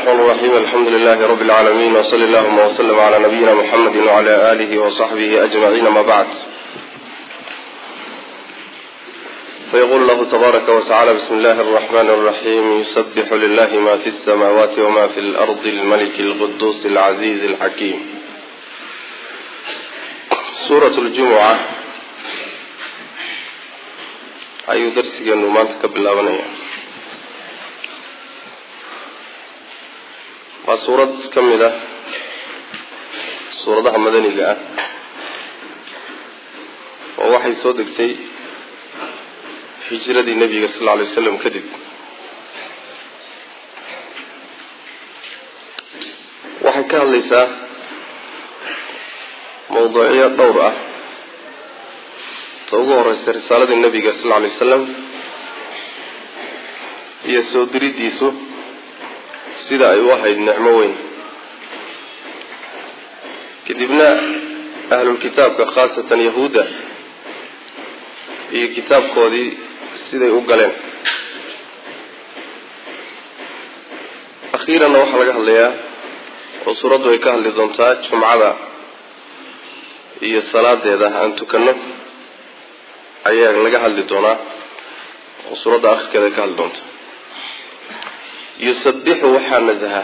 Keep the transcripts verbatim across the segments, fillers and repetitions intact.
الرحمن الرحيم الحمد لله رب العالمين وصلى اللهم وسلم على نبينا محمد وعلى آله وصحبه أجمعين ما بعد. فيقول الله تبارك وتعالى بسم الله الرحمن الرحيم يسبح لله ما في السماوات وما في الأرض الملك القدوس العزيز الحكيم. سورة الجمعة أي درس أنه ما تقبل أبنية waa suurad ka mid ah suuradaha madaniga ah oo waxay soo degtay hijradii nabiga sallallahu alayhi wasallam kadib. waxay ka hadlaysaa mawduucyo dhowr ah. ta ugu horeysa risaaladii nabiga sallallahu alayhi wasallam iyo soo diridiisu sida ay u ahayd nicmo weyn. kadibna ahlul kitaabka khaasatan yahuuda iyo kitaabkoodii siday u galeen. akhiiranna waxaa laga hadlayaa oo suuraddu ay ka hadli doontaa jumcada iyo salaadeeda aan tukanno ayaa laga hadli doonaa oo suuradda akhirkeeda ka hadli doonta. يسبح وحا نزها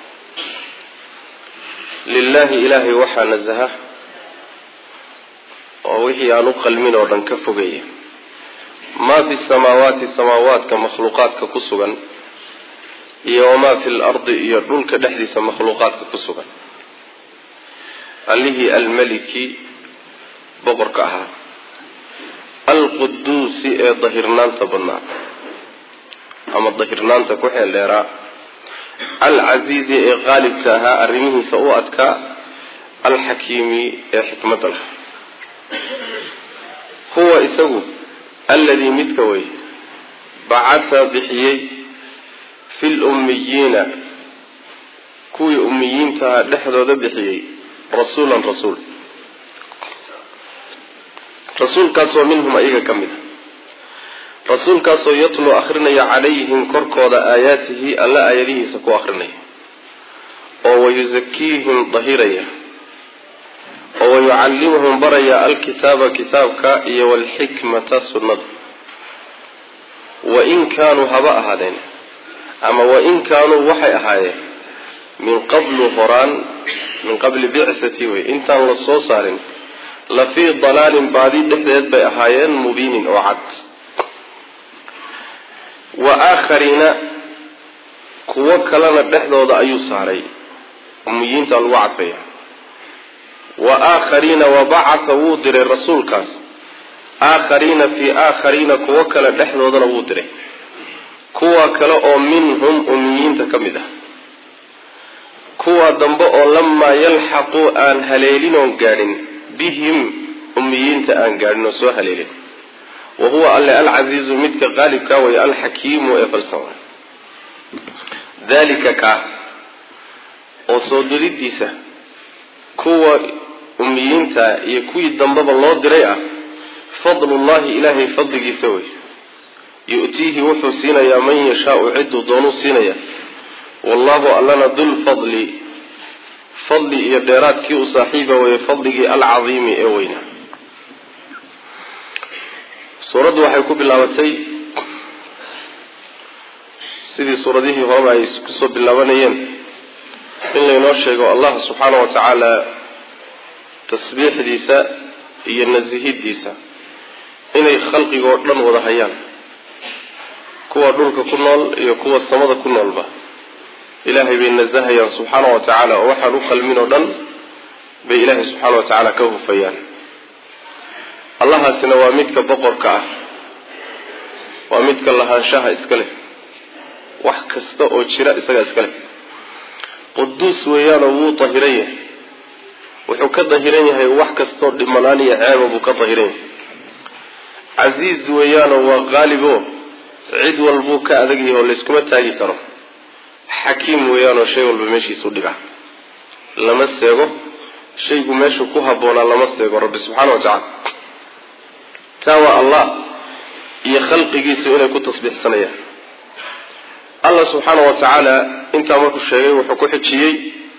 لله إلهي وحا نزها ووحي أنو قلمين ودن كفقية ما في السماوات السماوات كمخلوقات ككسوغا وما في الأرض يردون كدحدث مخلوقات ككسوغا اللي هي الملك بغركها القدوس ظهرنان تبنى ama dahirnaanta ku xeeldheeraa alcaziizi ee qaalibka ahaa arrimihiisa u adkaa alxakiimi ee xikmadda lah. huwa isagu alladii midka wey bacatha bixiyey fi lummiyiina kuwii ummiyiintaha dhexdooda bixiyey rasuulan rasuul rasuulkaasoo minhum ayaga ka mid a rasuulkaasoo yatluu akrinaya calayhim korkooda aayaatihi alla aayadihiisa ku akrinaya oo wayusakiihim dahiraya oo wayucallimuhum baraya alkitaaba kitaabka iyo walxikmata sunnada. wain kaanuu haba ahaadeen ama wain kaanuu waxay ahaayeen min qablu horaan min qabli bicthati wey intaan la soo saarin la fii dalaalin baadi dhexdeed bay ahaayeen mubiinin oo cad. wa aakhariina kuwo kalena dhexdooda ayuu saaray ummiyiinta lagu cadfaya. wa aakhariina wabacatha wuu diray rasuulkaas aakhariina fii aakhariina kuwo kale dhexdoodana wuu diray kuwa kale oo minhum ummiyiinta ka mid ah kuwa dambe oo lamaa yalxaquu aan haleelin oon gaadhin bihim ummiyiinta aan gaadhin oo soo haleelin. wahuwa alle alcaziizu midka qaalibka way alxakiimu ee falsan. dalika ka oo soo diridiisa kuwa ummiyiinta iyo kuwii dambaba loo diray ah fadlullahi ilaahay fadligiisa wey yu'tiihi wuxuu siinayaa man yashaau cidduu doonuu siinaya wallahu allana dul fadli fadli iyo dheeraadkii u saaxiiba weye fadligii alcadiimi ee weyna. suuraddu waxay ku bilaabatay sidii suuradihii horeba ay kusoo bilaabanayeen in laynoo sheego allah subxaana wa tacaala tasbiixdiisa iyo nasihidiisa inay khalqigoo dhan wada hayaan, kuwa dhulka ku nool iyo kuwa samada ku noolba ilaahay bay nasahayaan subxaana wa tacaala oo waxaan u qalmin oo dhan bay ilaahay subxaana wa tacaala ka hufayaan. allahaasina waa midka boqorka ah, waa midka lahaanshaha iska leh, wax kasta oo jira isaga iska leh. quduus weeyaanoo wuu dahiran yahay, wuxuu ka dahiran yahay wax kastoo dhimanaan iyo ceeba buu ka dahiran yahay. casiiz weeyaanoo waa qaalibo cid walbuu ka adag yahay oo layskuma taagi karo. xakiim weeyaanoo shay walba meeshiisu dhiga, lama seego shaygu meeshu ku habboonaa lama seego rabbi subxaana wa tacaala. taa waa allah iyo khalqigiisu inay ku tasbiixsanayaan. allah subxaana wa tacaala انت مركو الشيء وحكو حجيي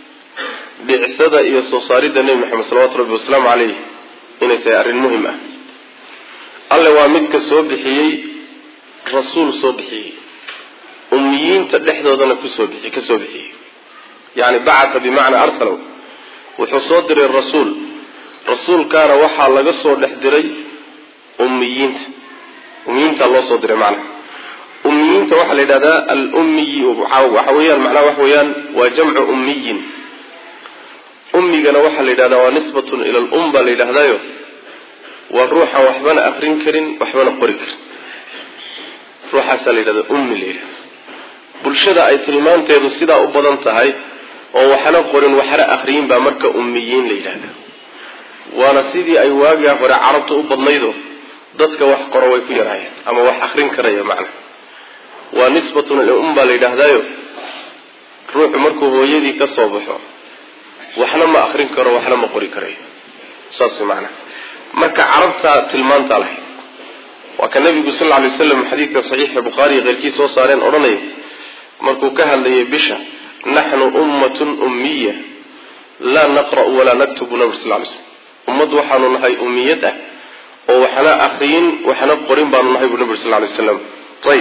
بعثة إيا صوصاري النبي محمد صلى الله عليه وسلم عليه إنه تأرين مهمة الله وامدك صوبحي رسول صوبحي أميين تدحدو ذنك صوبحي كصوبحي يعني بعث بمعنى أرسله وحصدر الرسول رسول كان وحى لقصه لحدري أميين أميين الله صدر معنا أميين توحى لدى الأمي وحويا معناه وحويا وجمع أميين أمي كان وحى لدى ونسبة إلى الأمة لدى والروح وحبنا أخرين كرين وحبنا قريك روح أسأل لدى أمي لدى بلشدة أي تلمان تيدو السيدة أبضان تهي وحنا قرين وحنا أخرين بأمرك أميين لدى وانا سيدي أي واقع ورا عربت أبضان يدو ضدك وح قروي في رأيه أما وح أخرين كريه معنا ونسبة الأمة لدى روح مركو هو يدي كصوبحه وحنا ما أخرين كرو وحنا ما قري كريه صاصي معنا مركا عربتا تلمان تالح وكان النبي صلى الله عليه وسلم حديث صحيح البخاري غير كيس وصارين أرني مركو كهل لي بشا نحن أمة أمية لا نقرأ ولا نكتب النبي صلى الله عليه وسلم أمد وحنا نهي أميته وحنا أخرين وحنا قرين بان نهي النبي صلى الله عليه وسلم طيب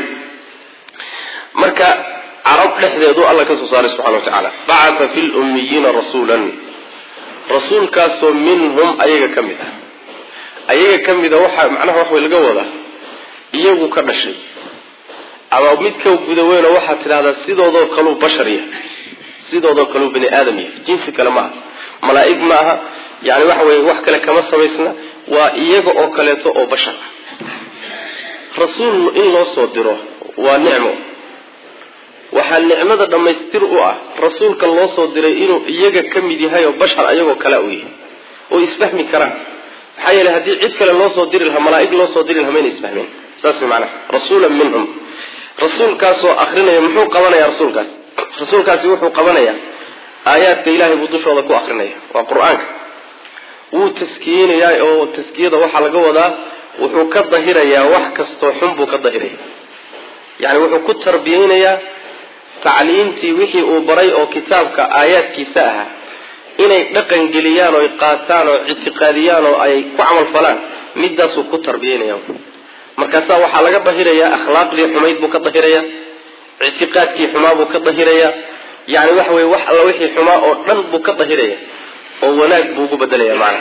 مركا عرب لحظة يدو الله كسو صالح سبحانه وتعالى بعث في الأميين رسولا رسول كاسو منهم أيها كمده أيها كمده وحا معناه وحوى القوة إيهو كرشي أما أميدك وقدوين وحا تلادا سيدو ذو كلو بشرية سيدو ذو كلو بني آدمية جنس كلمات ملائك معها يعني وحوى وحكا لك مصر ويسنا وإيهو أوكاليتو أو بشر رسول إن الله صدره ونعمه waxaa nicmada dhamaystir u ah rasuulka loo soo diray inuu iyaga kamid yahay oo bashar ayagoo kala u yahay oo isfahmi karaan waxa yeelay hadii cid kale loo soo diri lahaa malaa'ig loo soo diri lahaa ma isfahmeen saas macna rasuulan minhum rasuulkaas oo akhrinaya muxuu qabanaya rasuulkaas rasuulkaasi wuxuu qabanaya aayaadka ilaahay buu dushooda ku akhrinaya waa quraanka wuu taskiinaya oo taskiyada waxa laga wadaa wuxuu ka dahirayaa wax kasto xun buu ka dahiraya yani wuxuu ku tarbiyeynaya تعليمتي وحي أوبري أو كتابك آيات كيساها إني دقن جليان أو قاتان أو اعتقاديان أو أي كعمل فلان مدسو كتر بينا يوم مركزا وحلقة ظهيرية أخلاق لي حميد بك ظهيرية اعتقاد كي حما بك ظهيرية يعني وحوي وحلا وحي حما أو رن بك ظهيرية ووناك بوك بدلية معنا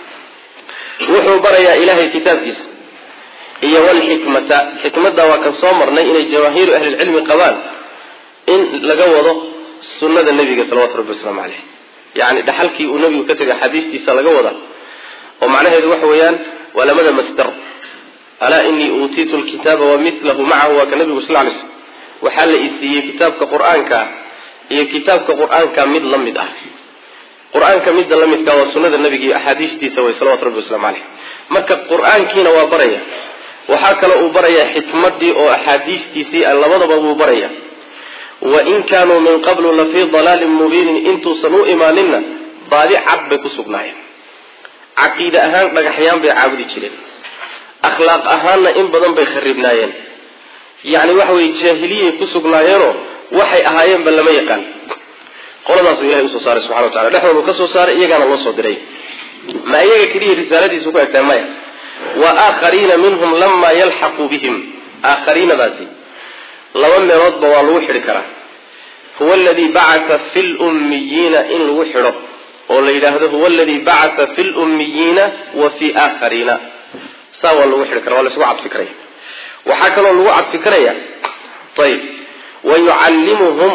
وحو بريا إلهي كتاب كيس هي والحكمة حكمة وكان صامرنا إن جماهير أهل العلم قبال إن لجوضه سنة النبي صلى الله عليه وسلم عليه يعني ده حلقي والنبي كتب حديث تيسا لجوضه ومعناه هذا وحويان ولا مدى مستر ألا إني أوتيت الكتاب ومثله معه وكنبي صلى الله عليه وسلم وحل إسي كتاب كقرآن كا هي كتاب كقرآن كمد لمد أه قرآن كمد لمد كا وسنة النبي أحاديث تيسا صلى الله عليه وسلم عليه مكة قرآن كينا وبرية وحكى له برية حكمتي أو أحاديث تيسي الله مضى برية وإن كانوا من قبل لفي ضلال مبين انتو سنو إيماننا ضالي عب كسبناهم عقيدة أهان بقحيان بعابد جلين أخلاق أهان إن بدن بيخربناين يعني وحوي جاهلية كسبناينو وحي أهايين بل لما يقان قول الله سبحانه وتعالى نحن نكسو صار إيقان الله صدري ما إيقا كريه رسالتي سبحانه وتعالى وآخرين منهم لما يلحقوا بهم آخرين ذاتي لو أن رب والوحر كره هو الذي بعث في الأميين إن الوحر وليله هو الذي بعث في الأميين وفي آخرين سوى الوحر كره ولا سوى عبد فكرية وحكى له الوعد فكرية طيب ويعلمهم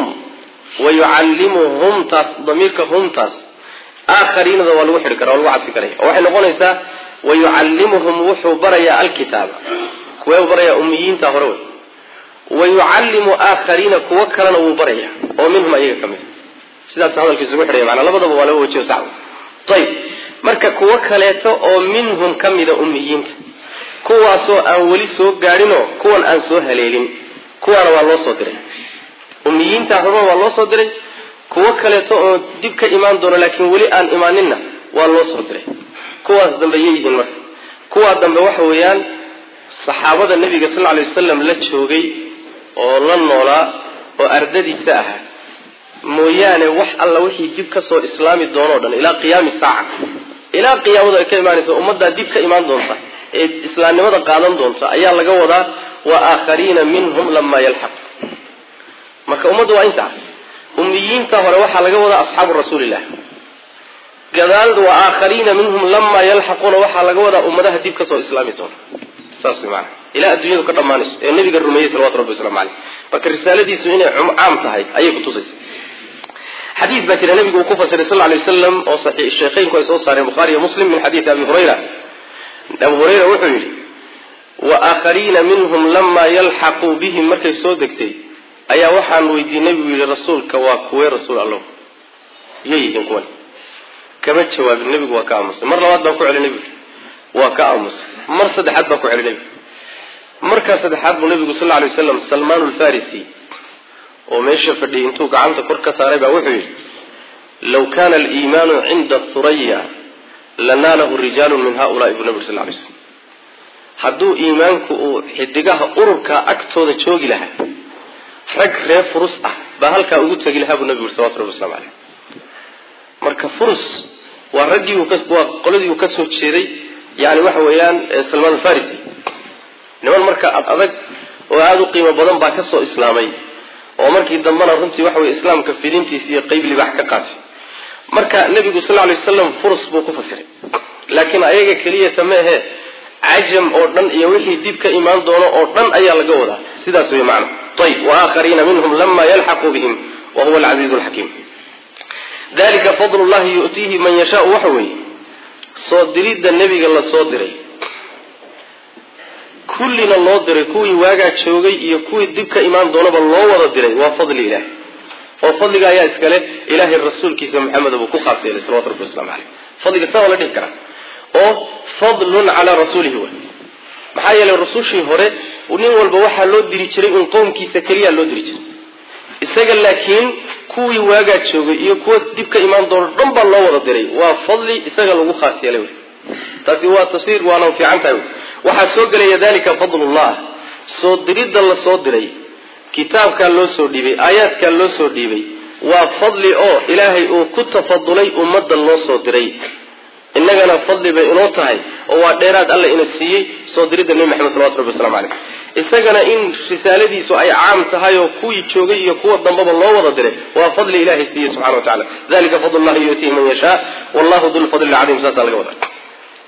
ويعلمهم تاس ضميرك هم تاس آخرين ذو الوحر كره والوعد فكرية وحين نقول إنسا ويعلمهم وحو بريا الكتاب كوي بريا أميين تهرون ويعلم آخرين كوكرا وبريا ومنهم أيها كمثل سيدات هذا الكسوح رأي معنا لبضب ولا وجه سعود طيب مركا كوكاليتو ومنهم كمثل أميين كواسو أولي سو قارنو كوان أنسو هليلين كوان والله صدري أميين تهرون والله صدري كوكاليتو دبك إيمان دون لكن ولي أن إيماننا والله صدري كواس دنبيين مركا كواس دنب وحويان صحابة النبي صلى الله عليه وسلم لا تشوقي oo la noolaa oo ardadiisa ah mooyaane wax alla wixii dib ka soo islaami doono dhan ilaa qiyaami saaca ilaa qiyaamada ay ka imaanayso ummadda dib ka imaan doonta ee islaamnimada qaadan doonta ayaa laga wadaa wa aakhariina minhum lamma yalhaq marka ummaddu waa inta ummiyiinta hore waxa laga wadaa asxaabu rasuulillah gadaal wa aakhariina minhum lamma yalhaquna waxa laga wadaa ummadaha dib ka soo islaami doona saas macna ila adduunyadu ka dhamaanayso ee nabiga rumeeyay sallallahu alayhi wasallam marka risaaladiisu inay caam tahay ayay ku tusaysaa حديث بكر النبي كوفة صلى الله عليه وسلم أو صحيح الشيخين كويس صار البخاري ومسلم من حديث أبي هريرة أبو هريرة وحيل وآخرين منهم لما يلحقوا بهم مركز صدقتي أيا وحن ويدي نبي للرسول كواكوي رسول الله يجيهم كون كما تشواب النبي وكامس مرة واحد بقول على النبي وكامس مرة صدحات بقول على النبي مركز صدحات النبي صلى الله عليه وسلم سلمان الفارسي وماشي فدي انتو قعنت كركه ساري با وحي لو كان الايمان عند الثريا لناله الرجال من هؤلاء ابن النبي صلى الله عليه وسلم حدو ايمانك خدغها ururka agtooda joogi laha rag reer furus ah ba halka ugu tagi laha ابن النبي صلى الله عليه وسلم marka furus waa ragii uu ka waa qoladii uu ka soo jeeday yaani waxa weeyaan Salman al-Farisi niman marka adag oo aad u qiimo badan ba ka soo islaamay oo markii dambana runtii waxa weey islaamka firintiisa iyo qayb libax ka qaatay marka nabiga sallallahu alayhi wasallam furs buu ku fasiray laakiin ayaga kaliya tameehe ajam oo dhan iyo wixii dib ka iimaan doono oo dhan ayaa laga wadaa sidaas way macna tayib wa aakharina minhum lamma yalhaqu bihim wa huwa al-azizul hakim dalika fadlullahi yu'tihi man yasha'u wa huwa soo dirida nabiga la soo diray kullina loo diray kuwii waaga joogay iyo kuwii dib ka iimaan doonaba loo wada diray waa fadli ilaahay oo fadliga ayaa iskale ilaahay rasuulkiisa maxamed uu ku qaasiyay sallallahu alayhi wasallam fadliga taa wala dhig kara oo fadlun ala rasuulihi wa maxaa yeelay rasuushii hore nin walba waxa loo diri jiray in qoomkiisa kaliya loo diri jiray isaga laakiin kuwii waaga joogay iyo kuwa dib ka iimaan doona dhanba loo wada diray waa fadli isaga lagu qaasiyay taasi waa tafsiir waana fiican tahay waxa soo galay dalika fadlullah soo dirida la soo diray kitaabka loo soo dhibay aayadka loo soo dhibay waa fadli oo ilaahay uu ku tafadulay ummadan loo soo diray innagana fadli bay inoo tahay oo waa dheeraad alla ina siiyay soo dirida nabi maxamed sallallahu alayhi wasallam isagana in risaaladiisu ay caam tahay oo kuwii joogay iyo kuwa dambaba loo wada diray waa fadli ilaahay siiyay subhanahu wa ta'ala dalika fadlullah yu'tihi man yasha wallahu dhul fadli al-'azim sallallahu alayhi wasallam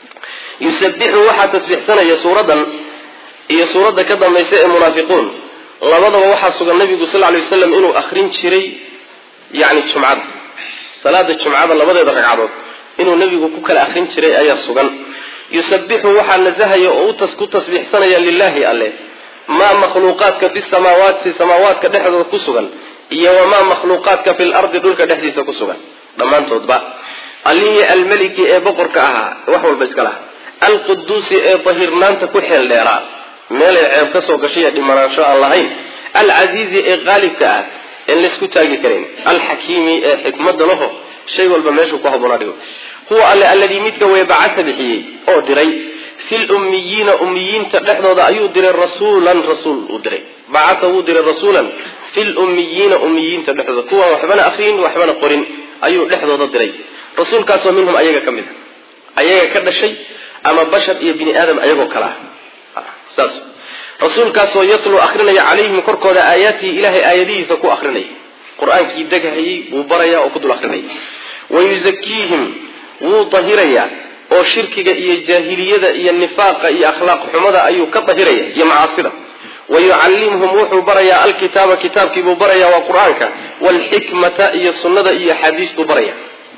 يسبح وحا تسبح سنة يا سورة هي سورة كذا ما يسأل المنافقون لبضوا وحا سورة النبي صلى الله عليه وسلم إنه أخرين شري يعني الجمعة صلاة الجمعة لبضوا يدرك عرض إنه النبي كوكل أخرين شري أي سورة يسبح وحا نزها يؤتس كتسبح سنة لله الله ما مخلوقاتك في السماوات في السماوات كدحد كسوغا هي وما مخلوقاتك في الأرض دول كدحد كسوغا لما أنت تطبع اللي الملك بقرك أها وحول بسكله القدوس طهرنا تكحل ليرا ميل عيب كسو غشيه دمان ان شاء الله العزيز غالب كا ان لسكو تاغي كرين الحكيم حكمه له شيء والبا ميشو كحبنا ديو هو الذي متك ويبعث به او دري في الاميين اميين تدخدودا ايو دري رسولا رسول ودري بعثه دري رسولا في الاميين اميين تدخدودا كوا وحبنا اخرين وحبنا قرين ايو دخدودا دري رسول كاسو منهم ايغا كميد ايغا كدشي أما بشر إيه بني آدم أيقو كلاه ساس رسول كاسو يطلو أخرنا عليهم كركو دا آياتي إلهي آياتي سكو أخرنا قرآن كي دقهي وبريا وكدو أخرنا ويزكيهم وطهريا وشركة إيه جاهلية إيه النفاق إيه أخلاق حمدا أيو كطهريا إيه معاصرة ويعلمهم وحو بريا الكتاب كتاب كي بريا وقرآنك والحكمة إيه السنة إيه حديث بريا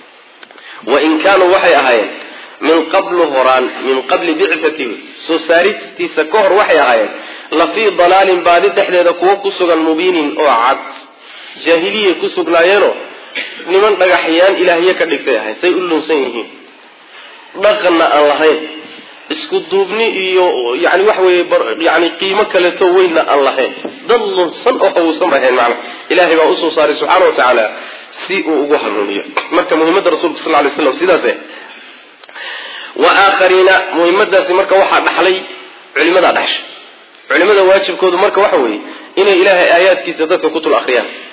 وإن كانوا وحي أهايان من قبل هران من قبل بعثته سوساريت تسكهر وحي هاي لفي ضلال بعد تحديد كوكسوغ المبين او عد جاهليه كسوغ لا يرو نمن دغخيان الهيه كدغتay say u lunsan yihiin dhaqana allahay isku duubni iyo yaani wax way yaani qiimo kale soo weyna allahay dad lunsan oo hawsan bahay macna ilaahay baa u soo saaray subhanahu wa ta'ala si uu ugu hanuuniyo marka muhiimada rasuulka sallallahu alayhi wasallam sidaas وآخرين مهمة مركا واحد نحلي علماء دحش علماء واجب كود مركا وحوي إن إله آيات كي سدك كتب الأخريان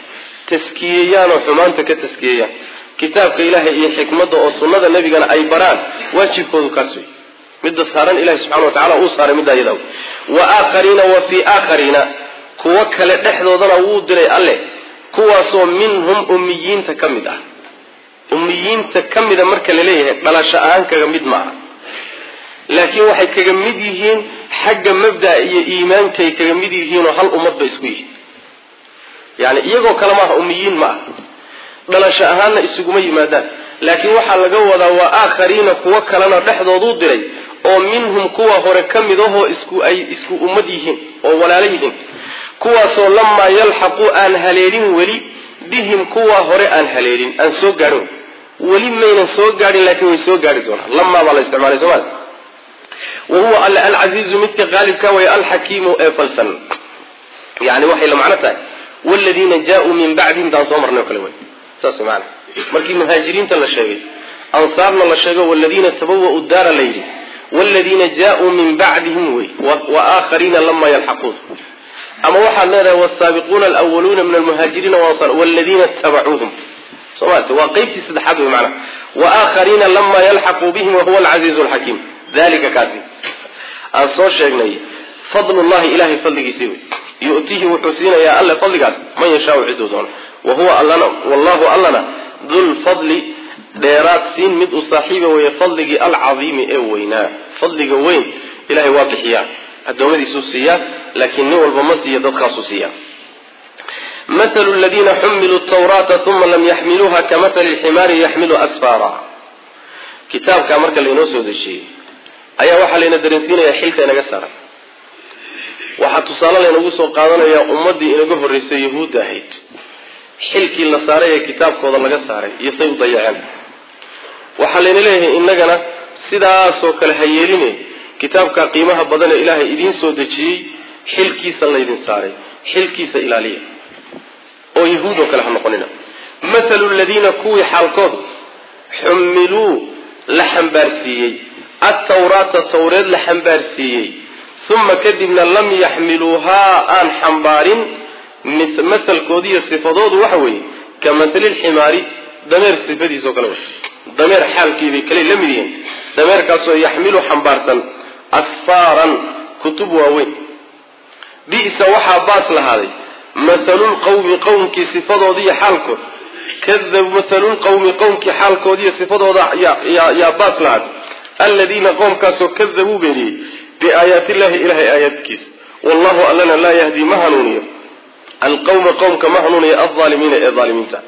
taskiyayaan oo xumaanta ka taskiyayaan kitaabka ilaahay iyo xikmadda oo sunnada nabigana ay baraan waajibkoodu kaas wey midda saaran ilaahay subxaana wa tacaala uu saaray midda iyada wa aakhariina wa fii aakhariina kuwa kale dhexdoodana wuu diray alle kuwaasoo minhum ummiyiinta ka mid ah ummiyiinta ka mida marka la leeyahay dhalasho ahaan kaga mid maaha laakiin waxay kaga mid yihiin xagga mabda' iyo iimaankay kaga mid yihiinoo hal ummad bay isku yihiin yani iyagoo kale maaha ummiyiin ma ah dhalasho ahaanna isuguma yimaadaan laakiin waxaa laga wadaa waa aakhariina kuwo kalena dhexdooduu diray oo minhum kuwa hore ka mid ahoo isku ay isku ummad yihiin oo walaalo yihiin kuwaasoo lamaa yalxaqu aan haleelin weli bihim kuwa hore aan haleelin aan soo gaadhin weli maynan soo gaadhin laakiin way soo gaadhi doonaan lamaa baa la isticmaalay sooma wa huwa alla alcasiizu midka qaalibka way alxakiimu ee falsan yani waxay la macno tahay waladiina jaa-uu min bacdihim taan soo marnay oo kale wey saas maana markii muhaajiriinta la sheegay ansaarna la sheego waladiina tabawa'u daara la yidhi waladiina jaa-uu min bacdihim wey wa aakhariina lamaa yalxaquun ama waxaad leedahay wasaabiquuna alwaluuna min almuhaajiriina wansar waladiina tabacuuhum soomaalta waa qeybtii saddexaad wey macana wa aakhariina lamaa yalxaquu bihim wahuwa alcasiizu alxakiim dalika kaasi aan soo sheegnay fadlullahi ilahay fadligiisii wey yu'tihi wuxuu siinayaa alle fadligaas man yashaau ciduu doono wahuwa allana wallahu allana dulfadli dheeraad siin mid u saaxiiba weeye fadligii alcadiimi ee weynaa fadliga weyn ilahay waa bixiyaa adoomadiisuu siiyaa laakiin nin walba ma siiya dadkaasuu siiyaa mathalu ladiina xumiluu tawraata uma lam yaxmiluuha kamathali lximaari yaxmilu asfaara kitaabkaa marka laynoo soo dejiyey ayaa waxaa layna dareensiinayaa xilka inaga saaran waxaa tusaale laynagu soo qaadanayaa ummaddii inaga horreysay yahuudda ahayd xilkii la saaray ee kitaabkooda laga saaray iyo say u dayaceen waxaa layna leeyahay innagana sidaasoo kale ha yeeline kitaabka qiimaha badan ee ilaahay idiin soo dejiyey xilkiisa laydin saaray xilkiisa ilaaliya oo yahuud oo kale ha noqonina mathalu ladiina kuwii xaalkood xumiluu la xambaarsiiyey attawraata tawreed la xambaarsiiyey uma kadibna lam yaxmiluuhaa aan xambaarin mathalkoodiiyo sifadoodu waxa weeye ka mathali lximaari dameer sifadiisoo kale wey dameer xaalkiibay kale la mid yihiin dameerkaasoo yaxmilu xambaarsan asfaaran kutub waaweyn bi'sa waxaa baas lahaaday mathalulqawmi qowmkii sifadoodiiyo xaalkood kadab mathalulqawmi qowmkii xaalkoodiiyo sifadooda yaa baas lahaaday aladiina qoomkaasoo kadabuu beeniyey biaayaati illahi ilahay aayaadkiisa wallahu allana laa yahdi ma hanuuniyo alqawma qowmka ma hanuuniyo alaalimiina ee aalimiinta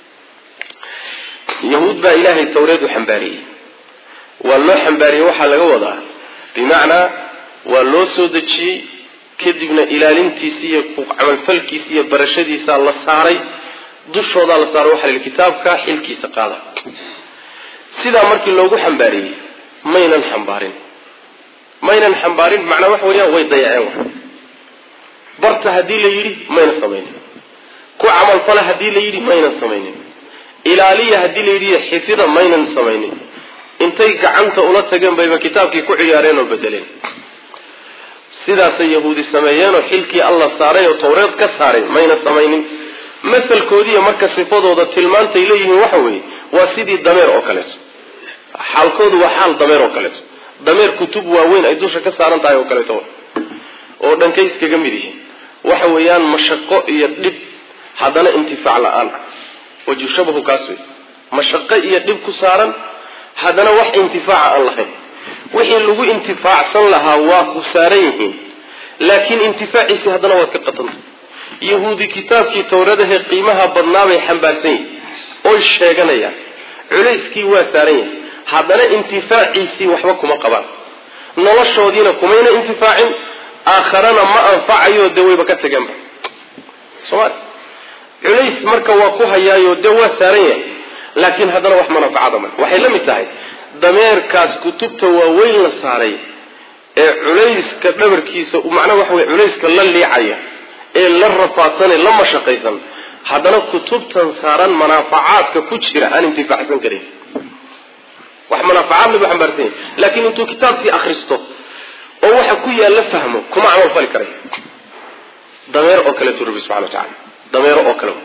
yahuud baa ilaahay tawreed u xambaariyey waa loo xambaariyey waxaa laga wadaa bimacnaa waa loo soo dejiyey kadibna ilaalintiisi iyo camalfalkiisa iyo barashadiisaa la saaray dushoodaa la saaray waxaa la yidhi kitaabka xilkiisa qaada sidaa markii loogu xambaariyey maynan xambaarin maynan xambaarin macnaa waxa weeyaan way dayaceen barta haddii la yidhi mayna samaynin ku camalfala haddii la yidhi maynan samaynin ilaaliya haddii la yidhi xifida maynan samaynin intay gacanta ula tageen bayba kitaabkii ku ciyaareen oo bedeleen sidaasay yahuudi sameeyeenoo xilkii alla saaray oo tawreed ka saaray mayna samaynin masalkoodiiyo marka sifadooda tilmaantay leeyihiin waxa weeye waa sidii dameer oo kaleeto xaalkoodu waa xaal dameer oo kaleeto dameer kutub waaweyn ay dusha ka saaran tahay oo kaleeto oo dhankay iskaga mid yihiin waxa weeyaan mashaqo iyo dhib haddana intifaac la-aan waju shabahu kaas wey mashaqo iyo dhib ku saaran haddana wax intifaaca aan lahayn wixii lagu intifaacsan lahaa waa ku saaran yihiin laakiin intifaaciisii haddana waad ka qatantay yahuudi kitaabkii tawradahee qiimaha badnaa bay xambaarsan yihin oy sheeganayaan culayskii waa saaran yahay haddana intifaaciisii waxba kuma qabaan noloshoodiina kumayna intifaacin aakharana ma anfacayo dee wayba ka tegeenba somaali culays marka waa ku hayaayo dee waa saaran yahay laakiin haddana wax manafacada male waxay la mid tahay dameerkaas kutubta waaweyn la saaray ee culayska dhabarkiisa macnaha waxa wey culayska la liicaya ee la rafaadsanay la mashaqaysan haddana kutubtan saaran manaafacaadka ku jira aan intifaacsan karin wax manaafacaad lagu xambaarsan yahay laakiin intuu kitaabkii akhristo oo waxa ku yaalla fahmo kuma camal fali karay dameer oo kale tu rabbi subxana wa tacala dameero oo kale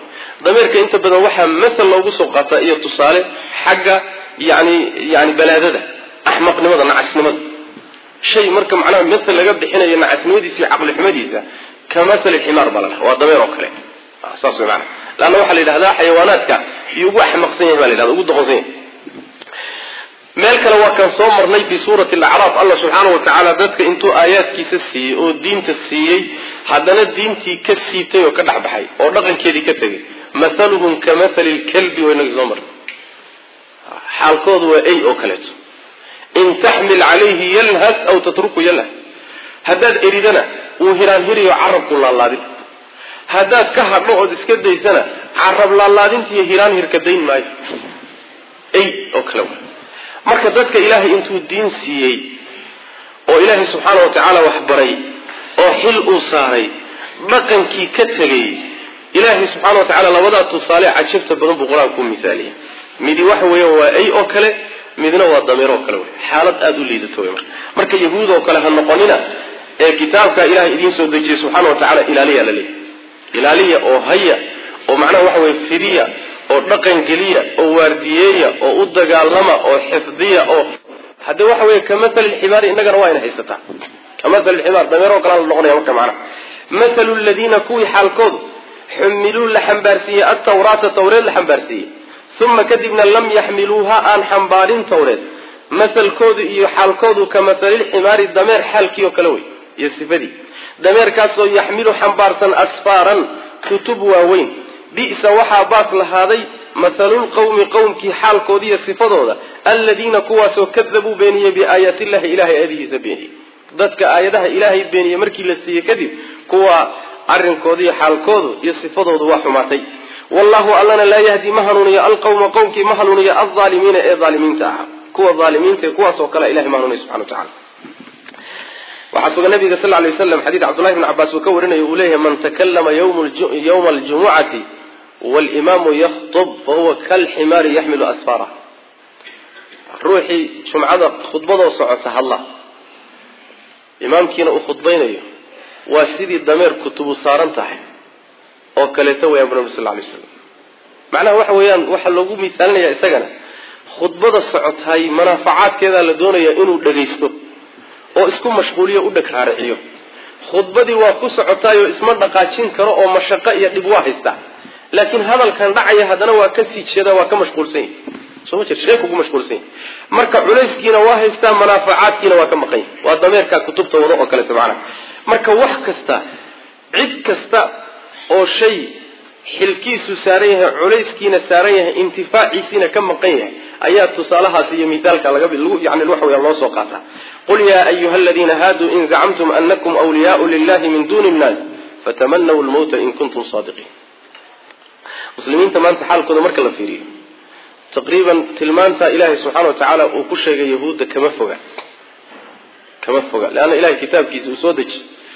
dameerka inta badan waxa مثل loogu soo qaata iyo tusaale xagga yani yani balaadada ahmaqnimada nacasnimada shay marka macnaha مثل laga bixinayo nacasnimadiisa aqli xumadiisa كمثل الحمار balana waa dameer oo kale asaas macna laana waxa la yiraahdaa xayawaanaadka iyagu ahmaqsan yahay la yiraahdo ugu doqonsan meel kale waa kan soo marnay fi suurati al-a'raf Allah subhanahu wa ta'ala dadka intuu aayaadkiisa siiyay oo diinta siiyay hadana diintii ka siitay oo ka dhaxbaxay oo dhaqankeedii ka tagay mathaluhum kamathali al-kalbi wa inazamar xaalkoodu waa ay oo kaleeto in tahmil alayhi yalhas aw tatruku yalhas hadad eridana uu hiraan hiriyo carabku laalaadin hadad ka hadho oo iska daysana carab laalaadintii hiraan hirka dayn maayo ay oo kale marka dadka ilaahay intuu diin siiyay oo ilaahay subhanahu wa ta'ala wax baray oo xil uu saaray dhaqankii ka tagay ilaahay subhanahu wa ta'ala labada tusaale ajibta badan buu quraanku misaaliye midi wax weeye waa ay oo kale midna waa dameer oo kale xaalad aad u liidato marka marka yahuud oo kale ha noqonina ee kitaabka ilaahay idin soo dejiyay subhanahu wa ta'ala ilaaliya lali ilaaliya oo haya oo macnaha wax weeye fidiya oo dhaqan geliya oo waardiyeeya oo u dagaalama oo xifdiya oo hada waxa weeye kamathal al-himar inagana waa in haysata kamathal al-himar dameero kala noqonaya marka macna mathalu alladina kuwi halkood humilu la xambaarsiya at-tawrata tawreed la xambaarsiya thumma kadibna lam yahmiluha an xambaarin tawreed mathalkoodu iyo halkoodu kamathal al-himar dameer halkiyo kala way iyo sifadi dameerkaas oo yahmilu xambaarsan asfaran kutub waaweyn بئس وحا باس لهذي مثل القوم قوم كي حال كودية صفدودا الذين كواسوا كذبوا بيني بآيات الله إلهي أذيه سبيني ذاتك آياتها إلهي بيني مركي لسي كذب كوا عرن كودية حال كودو يصفدودا وحماتي والله ألنا لا يهدي مهنوني القوم قوم كي مهنوني الظالمين أي ظالمين تعا كوا ظالمين كي كواسوا كلا إلهي مهنوني سبحانه وتعالى وحسب النبي صلى الله عليه وسلم حديث عبد الله بن عباس وكورنا يقوليه من تكلم يوم يوم الجمعة والإمام يخطب فهو كالحمار يحمل أسفاره روحي شمعة خطبة وصعصها الله إمام كينا أخطبين وسيدي الدمير كتب صارنته وكاليته يا ابن صلى الله عليه وسلم معناه وحويان وحلقوا مثالنا يا إساقنا خطبة الصعصها منافعات كذا لدونا يأنوا لغيستو وإسكم مشغولية ودك هارعيو خطبة وكو صعصها اسمان دقاتين كرو ومشاقة يقبوها استا لكن هذا كان دعي هذا نوع كسيد شذا وكمشغول سين سو ما شيء كوكو مشغول سين مركا عليس كينا واهستا منافعات كينا وكمقين والضمير ككتب توضع وكلت معنا مركا وحكستا عد كستا أو شيء حلكيس ساريها عليس كينا ساريها انتفاعي سينا كمقين آيات تصالها في مثالك على قبل يعني الوحي الله سوقاتها قل يا أيها الذين هادوا إن زعمتم أنكم أولياء لله من دون الناس فتمنوا الموت إن كنتم صادقين مسلمين تمان حال كذا مركل فيري تقريبا تلمانتا إلهي سبحانه وتعالى وكل شيء يهود كما فوق كما فوق لأن إلهي كتاب كيس وسودج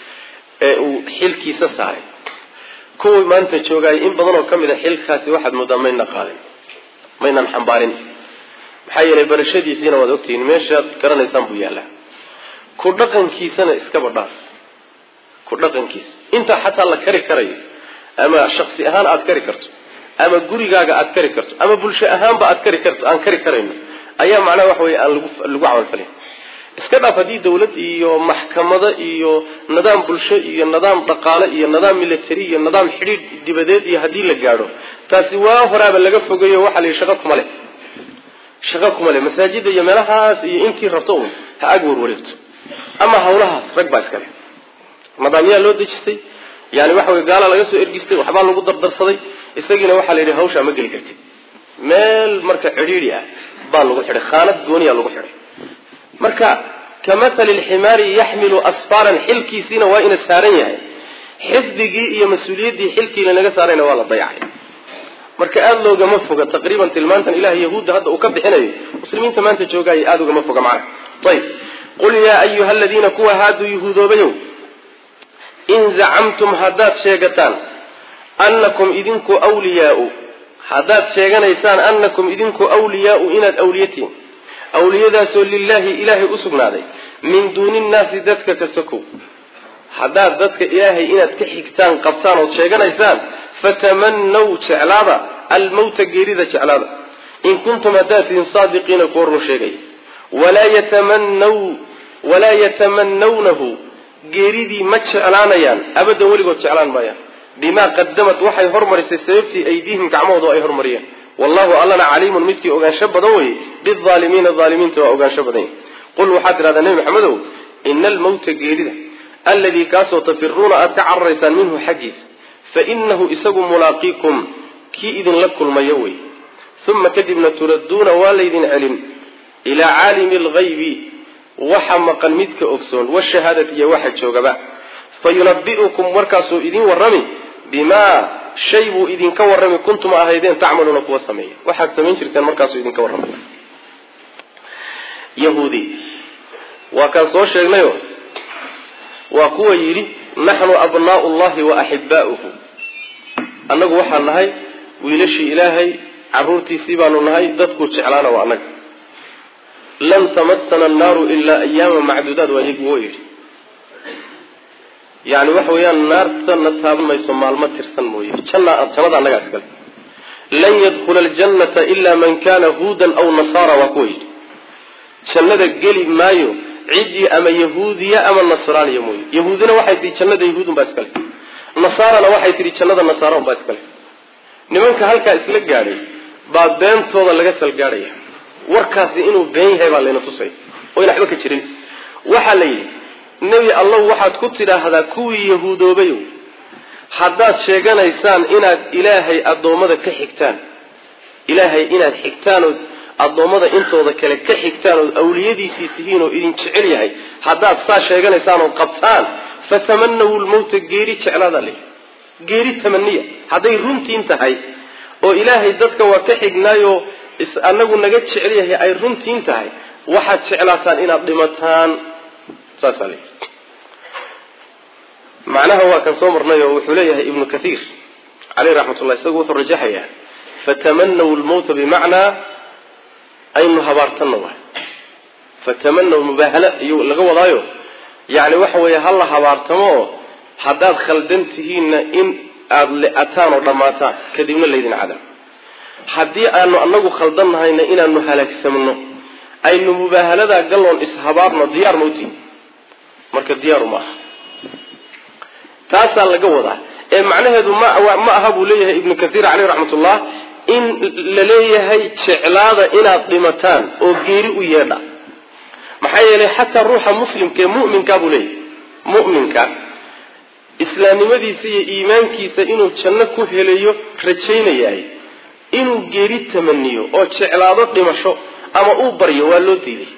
وحيل كيس ساري كل ما أنت تشوجاي إن بدنا كم إذا حيل خاسي واحد مدامين نقالين ما ينام حنبارين حي البرشدي سينا ودكتين ماشى كرنا يسامبو يلا كل رقم كيسنا إسكبر دار كل رقم كيس أنت حتى الله كري كري أما شخصي أهان أذكري كرتو أما جوري جاجا أذكري كرتو أما بولش أهان بأذكري كرتو أنكري كرينا أيام معناه وحوي اللجوع والفلين إسكذا فدي دولة إيو محكمة إيو نظام بولش إيو نظام رقالة إيو نظام ميليتري إيو نظام حديد دبادات إيو هدي لجارو تاسوا هرب اللجف فوقي وحلي شقكم عليه شقكم عليه مساجد يملها إنتي رطون هأجور ولدت أما هولها ركب أسكري نظامية لو دشتي يعني وحوي قال لا يسوي إرجستي وحبان لو قدر درصدي استجينا وحلا اللي هوش ما قل كرتي مال مركع عريريا بان لو خير خانة دنيا لو خير مركع كمثل الحمار يحمل أسفارا حلكي سين وين السارية حفظي هي مسؤولية دي حلكي لنا سارينا ولا ضيعي مركع قال له جمع فوق تقريبا تلمانتن إله يهود هذا وكب حناي مسلمين تمان تجوجاي قالوا جمع فوق معه طيب قل يا أيها الذين كوا هادوا يهود وبيو إن زعمتم هدات شيغتان أنكم إذنكو أولياء هدات شيغان إيسان أنكم إذنكو أولياء إناد أوليتين أولياء ذا لله إلهي أسقنا ذي من دون الناس ذاتك كسكو هدات ذاتك إلهي إناد كحكتان قبصان وشيغان إيسان fatamannaw jeclaada almawta geerida jeclaada in kuntum hadaatiin saadiqiina kuwa run sheegay walaa yatamannaw walaa yatamannawnahu geeridii ma jeclaanayaan abadan weligood jeclaan maayaan bimaa qadamat waxay hormarisay sababtii aydiihim gacmahooda ay hormariyeen wallahu allana caliimun midkii ogaansho badan weye bidaalimiina aalimiinta waa ogaansho badan qul waxaad tidhahdaa nebi maxamedow ina almawta geerida alladii kaasoo tafiruuna aad ka cararaysaan minhu xaggiisa fainahu isagu mulaaqiikum kii idinla kulmaya wey uma kadibna turadduuna waa laydin celin ilaa caalimi alghaybi waxa maqan midka ogsoon washahaadati iyo waxa joogaba fayunabi'ukum warkaasuu idin warrami bimaa shay buu idinka warrami kuntum ahaydeen tacmaluuna kuwa sameeya waxaad samayn jirteen markaasuu idinka warramay yahuudi waa kaan soo sheegnayo waa kuwa yidhi naxnu abnaa'u llahi wa axibaa'uhu annagu waxaan nahay wiilashii ilaahay carruurtiisii baanu nahay dadkuu jeclaana waa annaga lan tamassana annaaru ilaa ayaama macduudaad waa iyagu woo yidhi yani waxa weeyaan naartana taaban mayso maalmo tirsan mooye janna jannada annagaa iskale lan yadkhula aljannata ilaa man kana huudan aw nasaara waa kuwa yidhi jannada geli maayo ciddii ama yahuudiya ama nasraaniya mooye yahuudina waxay tihi jannada yahuud unbaa iskale nasaarana waxay tihi jannada nasaara unbaa iskale nimanka halkaa isla gaadhay baa beentooda laga salgaadhaya warkaasi inuu been yahay baa layna tusay oo ina waxba ka jirin waxaa la yidhi nebi allahu waxaad ku tidhaahdaa kuwii yahuudoobayow haddaad sheeganaysaan inaad ilaahay addoommada ka xigtaan ilaahay inaad xigtaan ood addoommada intooda kale ka xigtaan ood awliyadiisii tihiin oo idin jecel yahay haddaad saa sheeganaysaan ood qabtaan fatamanawu lmawta geeri jeclaada le geeri tamaniya hadday runtiin tahay oo ilaahay dadka waa ka xignaayoo anagu naga jecel yahay ay runtiin tahay waxaad jeclaataan inaad dhimataan saasaa le macnaha waa kan soo marnay oo wuxuu leeyahay ibnu kathiir caleyh raxmatullah isagu wuxuu rajaxayaa fatamanaw lmawta bimacnaa aynu habaartanna waay fatamanaw mubaahala iyo laga wadaayo yani waxa weeye hala habaartamo oo haddaad khaldan tihiinna in aada le-ataan oo dhammaataan kadibna laydin cadaab haddii aanu anagu khaldan nahayna inaanu halaagsamno aynu mubaahaladaa galloon ishabaarno diyaar mawtiin marka diyaaru ma aha taasaa laga wadaa ee macnaheedu ma ma aha buu leeyahay ibnu kathiir caleyh raxmatullah in la leeyahay jeclaada inaad dhimataan oo geeri u yeedha maxaa yeelay xataa ruuxa muslimka ee mu'minkaa buu leeyahay mu'minka islaamnimadiisa iyo iimaankiisa inuu janno ku helayo rajaynayahay inuu geeri tamaniyo oo jeclaado dhimasho ama uu baryo waa loo diiday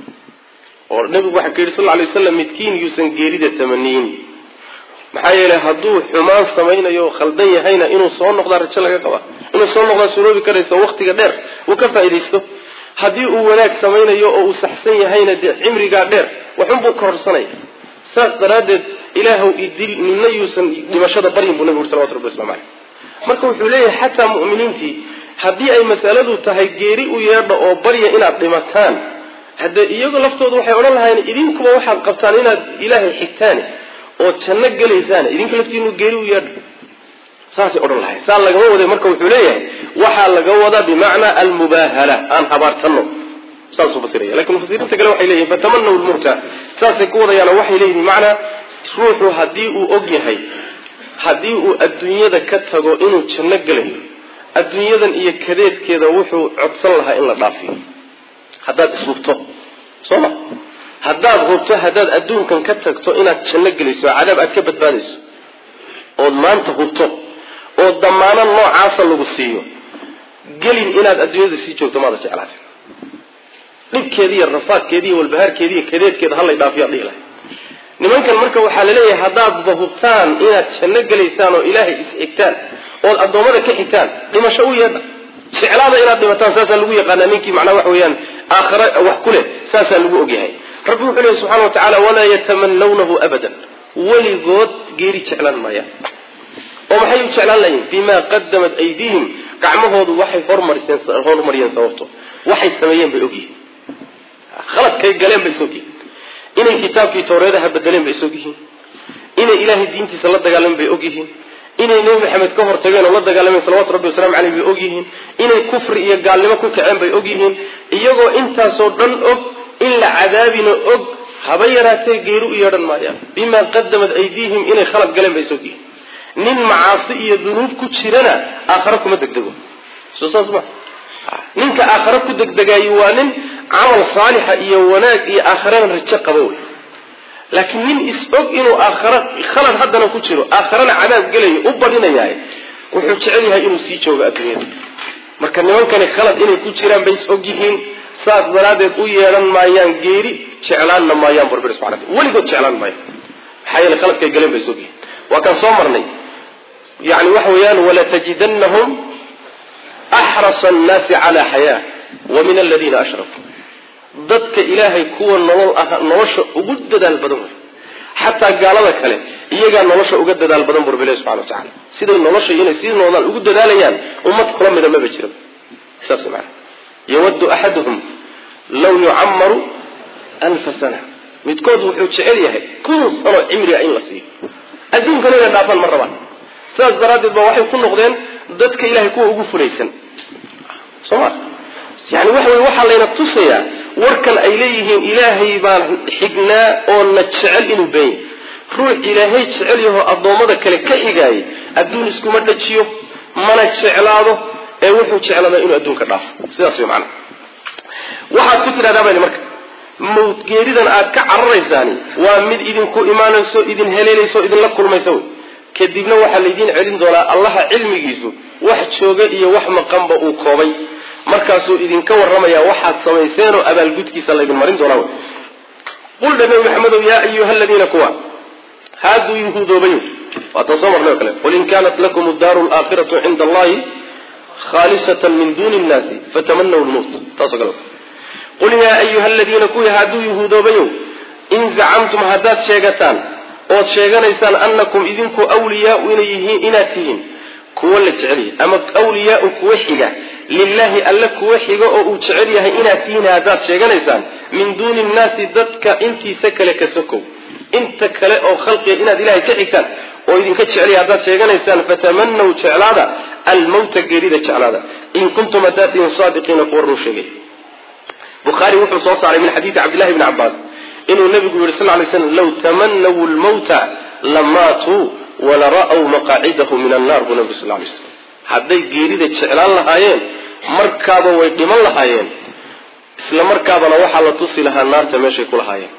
oo nabigu waxa ka yidhi sal alay wasalam midkiin yuusan geerida tamaniyin maxaa yeelay hadduu xumaan samaynayo oo khaldan yahayna inuu soo noqdaa rajo laga qabaa inuu soo noqdaa suroobi karayso waqtiga dheer uu ka faaidaysto haddii uu wanaag samaynayo oo uu saxsan yahayna dee cimrigaa dheer waxunbuu kororsanaya saas daraaddeed ilaahw idil nina yuusan dhimashada baryin buu nabigu uri salawatu rabbi waslamu caleyh marka wuxuu leeyahay xataa mu'miniintii haddii ay masaladu tahay geeri u yeedha oo barya inaad dhimataan haddee iyagu laftooda waxay odhan lahaayeen idinkuba waxaad qabtaan inaad ilaahay xigtaane oo janno gelaysaan idinka laftiinu geeri u yeedha saasay odhan lahayn saa lagama waday marka wuxuu leeyahay waxaa laga wadaa bimacnaa almubaahala aan habaartanno saasuu fasiraya lakin mufasiriinta kale waxay leeyihin fatamanaw lmawta saasay ku wadayaano waxay leeyihin bimacnaa ruuxu haddii uu og yahay haddii uu adduunyada ka tago inuu janno gelayo adduunyadan iyo kadeedkeeda wuxuu codsan lahaa in la dhaafiyo haddaad ishubto soo ma haddaad hubto haddaad adduunkan ka tagto inaad janno gelayso oo cadaab aad ka badbaadayso ood maanta hubto oo damaano noocaasa lagu siiyo gelin inaad adduunyada sii joogto maada jeclaatay dhibkeedi iyo rafaadkeedi iyo walbahaarkeedi iyo kadeedkeeda hallay dhaafiyo dhihi lahay nimankan marka waxaa laleeyahay haddaadba hubtaan inaad janno gelaysaan oo ilaahay is-xigtaan ood addoommada ka xigtaan dhimasho u yeedha jeclaada inaad dhimataan saasaa lagu yaqaanaa ninkii macnaa waxa weeyaan aakhira wax ku leh saasaa lagu ogyahay rabbi wuxuu leeyahy subxana wa tacaala walaa yatamanawnahu abadan weligood geeri jeclaan maayaan oo maxay u jeclaan layihin bimaa qadamat aydiihim gacmahoodu waxay hormariseen horumariyeen sababto waxay sameeyeen bay ogyihiin khaladkay galeen bay isogyihiin inay kitaabkii tawreedaha bedeleen bay isogyihiin inay ilaahay diintiisa la dagaaleen bay ogyihiin inay nabi maxamed ka hortageen oo la dagaalameen salawaatu rabbi wasalaamu calayhi bay og yihiin inay kufri iyo gaalnimo ku kaceen bay og yihiin iyagoo intaasoo dhan og in la cadaabina og haba yaraatee geeri u yeedhan maayaan bimaa qadamad aydiihim inay khalad galeen bay og yihiin nin macaasi iyo dunuub ku jirana aakhare kuma degdego soo saas ma ninka aakhare ku degdegaayo waa nin camal saalixa iyo wanaag iyo aakharena rajo qabo wey laakiin nin is-og inuu aakhare khalad haddana ku jiro aakharena cadaab gelayo u badinayahay wuxuu jecel yahay inuu sii joogo adduunyada marka nimankani khalad inay ku jiraan bay is-og yihiin saas daraadeed u yeedhan maayaan geeri jeclaanna maayaan burbir subxana wataala weligood jeclaan maayaan maxaa yeele khaladkay galeen bay is-og yihiin waa kaan soo marnay yani waxa weeyaan walatajidannahum axrasa annaasi calaa xayaa wa min aladiina ashrakuu dadka ilaahay kuwa nolol ah nolosha ugu dadaal badan wey xataa gaalada kale iyagaa nolosha uga dadaal badan bu rabbilahi subxana watacaala siday nolosha inay sii noodaan ugu dadaalayaan ummad kula mida maba jira saas maana yawaddu axaduhum law yucammaru alfa sana midkood wuxuu jecel yahay kun sano cimriga in la siiyo adduunkana inay dhaafaan ma rabaan sidaas daraaddeed ba waxay ku noqdeen dadka ilahay kuwa ugu fulaysan sooma yani waxa wey waxaa layna tusayaa warkan ay leeyihiin ilaahay baan xignaa oo na jecel inuu beenya ruux ilaahay jecel yahoo addoommada kale ka xigaayay adduun iskuma dhajiyo mana jeclaado ee wuxuu jeclaadaa inuu adduunka dhaafo sidaas wey macana waxaad ku tidhahdaa bani marka mawt geeridan aad ka cararaysaani waa mid idinku imaanayso idin heleelayso idinla kulmaysa wey kadibna waxaa laydiin celin doonaa allaha cilmigiisu wax jooga iyo wax maqanba uu koobay markaasuu idinka warramayaa waxaad samayseenoo abaalgudkiisa laydin marin doonaa qul dha nabi maxamedow yaa ayuha aladiina kuwa haaduu yuhuudoobayo waatan soo marnay oo kale qul in kaanat lakum addaaru alaakhiratu cinda allahi khaalisatan min duuni nnaasi fatamanaw lmowt taasoo kale qul yaa ayuha aladiina kuwii haaduu yuhuudoobayo in zacamtum haddaad sheegataan ood sheeganaysaan annakum idinku awliyaau inay yihiin inaad tihiin kuwo la jecel yahay ama awliyaau kuwa xiga lilahi alla kuwa xiga oo uu jecel yahay inaad tihiin haddaad sheeganaysaan min duuni nnaasi dadka intiisa kale ka sokow inta kale oo khalqiga inaad ilahay ka xigtaan oo idinka jecel yahay haddaad sheeganaysaan fatamanaw jeclaada almawta geerida jeclaada in kuntum haddaad tihiin saadiqiina kuwa run sheegay bukhaari wuxuu soo saaray min xadiidi cabdillahi bni cabbaas inuu nabigu yihi sal lay slam law tamanaw lmawta lamaatuu walara'w maqaacidahu min annar buu nabigu sal lay slam hadday geerida jeclaan lahaayeen markaaba way dhiman lahaayeen isla markaabana waxaa la tusi lahaa naarta meeshay ku lahaayeen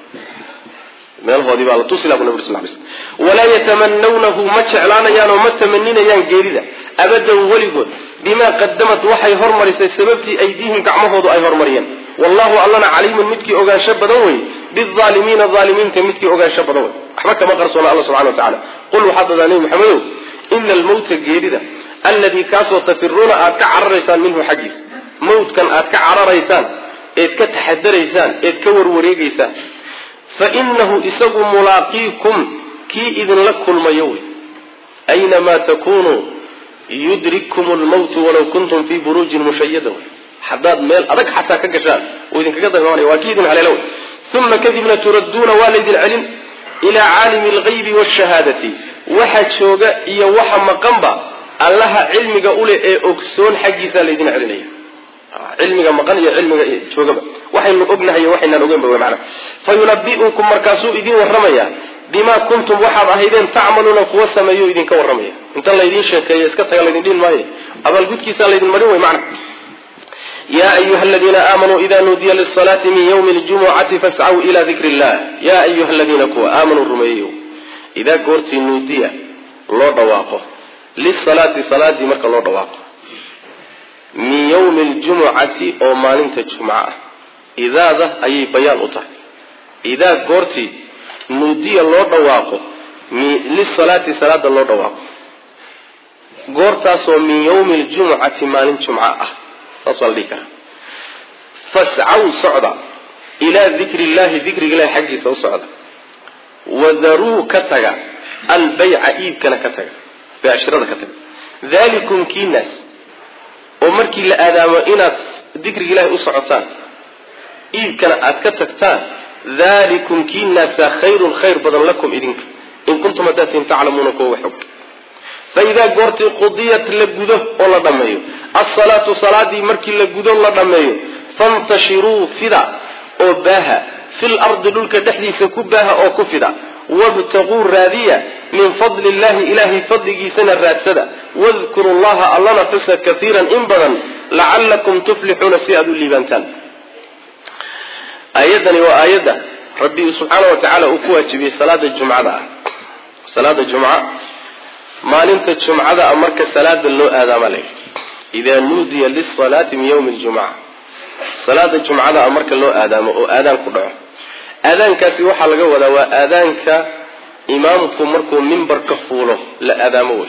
meelhoodii baa la tusi laha bu nabig sal lay slam walaa yatamanawnahu ma jeclaanayaan oo ma tamaninayaan geerida abadan weligood bimaa qadamat waxay hormarisay sababtii aydiihim gacmahoodu ay hormariyeen wallahu allana caliimun midkii ogaansho badan wey biaalimiina aalimiinta midkii ogaansho badan wey waxba kama qarsoona alla subxana wa tacala qul waxaad dadaa nebi maxamedow ina almawta geerida alladii kaasoo tafiruuna aad ka cararaysaan minhu xaggiisa mawtkan aad ka cararaysaan eed ka taxadaraysaan eed ka warwareegaysaan fa inahu isagu mulaaqiikum kii idinla kulmayo wey aynamaa takunuu yudrikkum lmawtu walaw kuntum fii buruujin mushayada wey haddaad meel adag xataa ka gashaan uu idinkaga damaanaya waa kii idin haleelo wey uma kadibna turadduuna waa laydin celin ilaa caalimi alghaybi waashahaadati waxa jooga iyo waxa maqanba allaha cilmiga uleh ee ogsoon xaggiisa laydin celinaya cilmiga maqan iyo cilmiga joogaba waxaynu ognahay iyo waxaynaan ogeynba wey macana fayunabi'ukum markaasuu idin warramaya bimaa kuntum waxaad ahaydeen tacmaluuna kuwa sameeyo idinka warramaya inta laydin sheekeeyo iska taga laydin dhihin maayo abaalgudkiisaa laydin marin wey macna ya ayuha aladiina aamanuu ida nuudiya lisalaati min ywmi ljumucati fascaw ila dikri illah ya ayuha aladiina kuwa aamanuu rumeeyeyo idaa goortii nuudiya loo dhawaaqo lisalaati salaadii marka loo dhawaaqo min ywmi ljumucati oo maalinta jumca ah idaada ayay bayaan u tahay idaa goortii nuudiya loo dhawaaqo lisalaati salaada loo dhawaaqo goortaasoo min ywmi ljumucati maalin jumca ah saas waa la dhihi karaa fascaw socda ilaa dikri illahi dikriga ilahi xaggiisa u socda wadaruu ka taga albayca iibkana ka taga beecshirada ka taga dalikum kiinaas oo markii la aadaamo inaad dikriga ilahi u socotaan iibkana aad ka tagtaan dalikum kiinaasa khayrun khayr badan lakum idinka in kuntum hadaatiin taclamuuna kuwa wax og فإذا قرت قضيت لقده ولا دميه الصلاة صلاة مركي لقده ولا دميه فانتشروا فدا أو باها في الأرض للك تحديث كبها أو كفدا وابتغوا الرادية من فضل الله إلهي فضله سنة الرادسة واذكروا الله الله نفسه كثيرا إنبضا لعلكم تفلحون سيئة الليبانتان آياتني وآياتا ربي سبحانه وتعالى أكوة جبي صلاة الجمعة صلاة الجمعة ما ننت الجمعة أمرك صلاة اللو آدم عليه إذا نودي للصلاة من يوم الجمعة صلاة الجمعة أمرك اللو آدم وآدم قدعه آذان كاسي وحا لغا ودا وا آذانك إمامكم مركو منبر كفوله لا آذاموي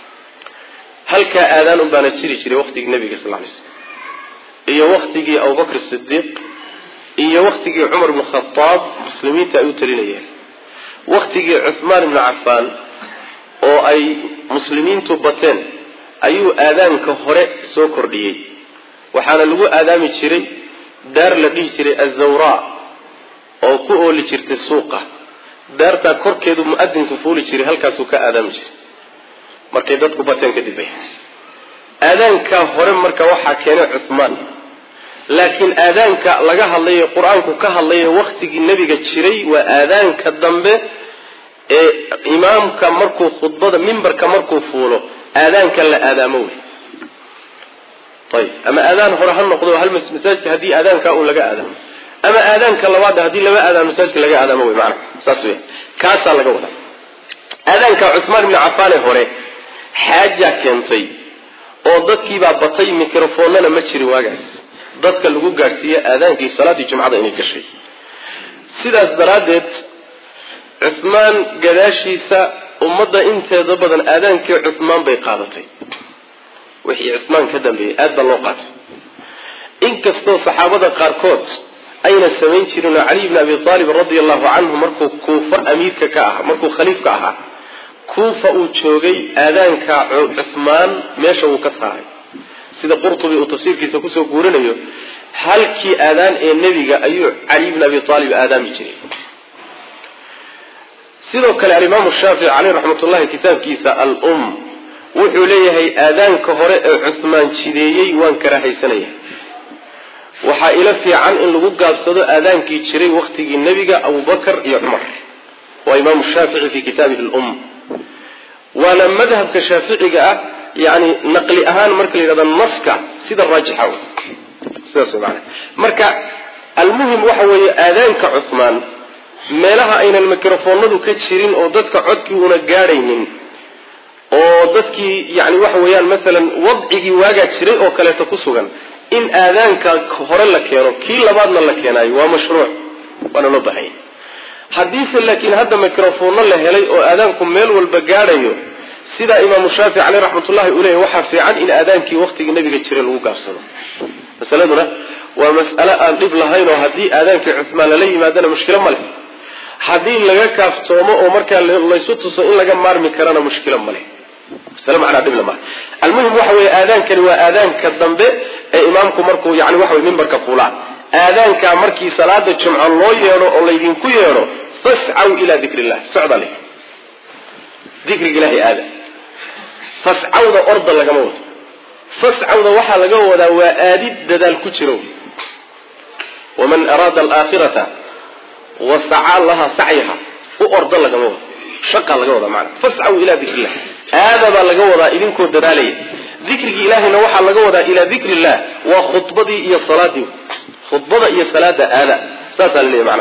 هل كا آذان بانا تشري تشري وقتك النبي صلى الله عليه وسلم إيا وقتك أبو بكر الصديق إيا وقتك عمر بن الخطاب مسلمين تأيو تلينيين وقتك عثمان بن عفان أو أي مسلمين تبتين أيو آذانك هراء سوكر ديي وحانا لغو آذامي تشري دار لديه تشري الزوراء oo ku ooli jirtay suuqa daarta korkeedu muadinku fuuli jiray halkaas uu ka aadaami jiray markay dadku bateen ka dibay aadaanka hore marka waxa keenay Uthman laakiin aadaanka laga hadlayo quraanku ka hadlayo waqtigii nabiga jiray waa aadaanka dambe ee imaamka markuu khudbada minbarka markuu fuulo aadaanka la aadaamo way طيب ama aadaan hore hal noqdo hal masaajidka hadii aadaanka uu laga aadaamo أما آذان كاللواد هذه لما آذان مساجك لقى آذان موي معنا ساسوي كاسا لقى وضع آذان كعثمان بن عفان هوري حاجة كنتي oo dadkii baa batay mikrofoonana ma jiri waagaas dadka lagu gaarsiiyay aadaankii salaadii jumcada inay gashay sidaas daraadeed Uthman gadaashiisa ummadda inteeda badan aadaankii Uthman bay qaadatay wixii Uthman ka dambeeyay aad baa loo qaatay inkastoo saxaabada qaarkood ayna samayn jirin Ali ibn Abi Talib radiyallahu anhu markuu Kuufa amiirka ka ah markuu khaliifka ahaa Kuufa uu joogay aadaanka Uthman meesha uu ka saaray sida Qurtubi uu tafsiirkiisa ku soo guurinayo halkii aadaan ee nabiga ayuu Ali ibn Abi Talib aadaami jiray sidoo kale Imam Shafi'i alayhi rahmatullahi kitaabkiisa al-Umm wuxuu leeyahay aadaanka hore ee Uthman jireeyay waan karahaysanaya waxa ila fiican in lagu gaabsado aadaankii jiray waqtigii nabiga Abu Bakar iyo Umar wa Imam Shafi'i fi kitabihi al-Umm wala madhhabka Shafi'iga ah yani naqli ahaan marka la yiraahdo naska sida raajixa sida subhana marka almuhim waxa weeye aadaanka Uthman meelaha ayna mikrofoonadu ka jirin oo dadka codkii una gaaraynin oo dadkii yani waxa weeyaan midalan wadcigi waaga jiray oo kale ta ku sugan in aadaanka hore la keeno kii labaadna la keenayo waa mashruuc wana loo baahay hadii laakiin hadda mikrofoon la helay oo aadaanku meel walba gaarayo sida Imam Shafi'i alayhi rahmatullahi uleeyay waxa fiican in aadaankii waqtigii nabiga jiray lagu gaabsado masaladuna waa mas'ala aan dib lahayn oo hadii aadaankii Uthman la yimaadana mushkilo ma leh hadii laga kaaftoomo oo marka la isu tuso in laga maarmi karana mushkilo ma leh سلام على دبل ما المهم وحوي آذان كان وآذان كالضنبه إمامكم مركو يعني وحوي منبر كفولان آذان كمركي صلاة الجمعة الله يرو الله يدينكو يرو فاسعوا إلى ذكر الله سعد عليه ذكر الله آذان فاسعوا ذا أرض لقموت فاسعوا ذا وحا لقوة ذا وآدد ذا الكترو ومن أراد الآخرة وسعى لها سعيها وأرض لقموت شقا لقوة معنا فاسعوا إلى ذكر الله هذا ما لقوة إذنكو الدلالي ذكر إلهي نوحى لقوة إلى ذكر الله وخطبتي إيا الصلاة خطبتي إيا الصلاة هذا ساسا اللي معنا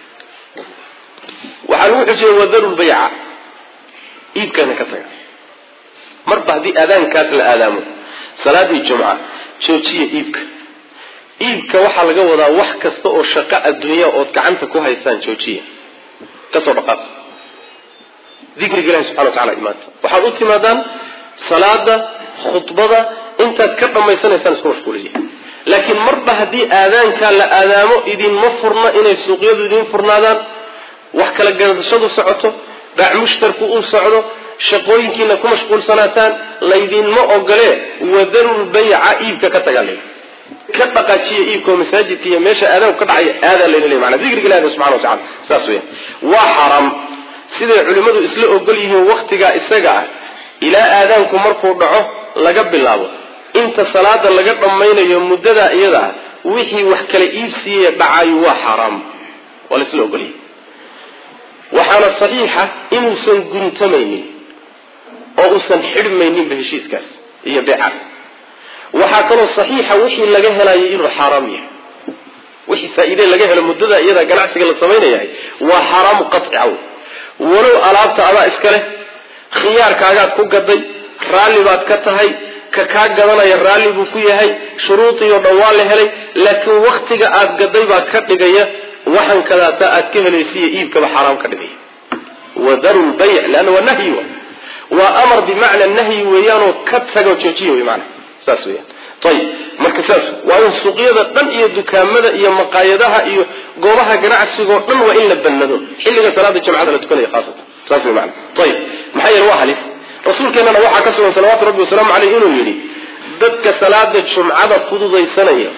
وحنوح شيء وذروا البيعة إيب كان كثير مربع دي أذان كاس الآذان صلاة الجمعة شوشية إيبك إيبك وحى لقوة وحكا سوء شقاء الدنيا وتكعنتك وها يسان شوشية كسر بقاء ذكر الله سبحانه وتعالى إيمانته وحاولت مادان صلاة خطبة انت تكبر ما يسان يسان سكوش كولي لكن مربع دي آذان كان لآذانه إذن مفرنا إنه السوقيات إذن فرنادان وحكا لقنا الشدو سعوته باع مشتركوا سعوده شقوين كينا كمشقول سنتان ليدين ما أقليه وذروا البيع إيبك كتغالي كتقاتشي إيبك ومساجد كي يميشا آذان وكتعي آذان لين اللي معنا ذكر الله سبحانه وتعالى ساسويا وحرم sida culimadu isla ogol yihiin waqtiga isaga ilaa aadaanku markuu dhaco laga bilaabo inta salaada laga dhammaynayo muddada iyada wixii wax kala iibsiye dhacay waa xaraam wala isla ogoliyay waxaana saxiixa inuusan guntamaynin oo uusan xidhmaynin heshiiskaas iyo beeca waxa kaloo saxiixa wixii laga helayo inuu xaraam yahay wixii faa'iido laga helo muddada iyada ganacsiga la sameeyahay waa xaraam qat'i walow alaabta ada iskale khiyaarkaaga ku gaday raali baad ka tahay ka ka gadanaya raali buu ku yahay shuruudiyo dhawaa la helay laakiin waqtiga aad gaday baa ka dhigaya waxan kala ta aad ka helaysiyo iibka xaraam ka dhigay wadarul bay' laana wa nahyi wa amr bi macna nahyi weeyano ka tago joojiyo weeyaan saas weeyaan tayib marka saas waa in suuqyada dhan iyo dukaamada iyo maqaayadaha iyo goobaha ganacsiga dhan waa in la banado xilliga salaada jumcada la tukanayo khaasatan saas weeyaan tayib maxay yar waa halis rasuulkeenna waxa ka sugan salawaatu rabbi wasalaamu alayhi inuu yiri dadka salaada jumcada fududaysanaya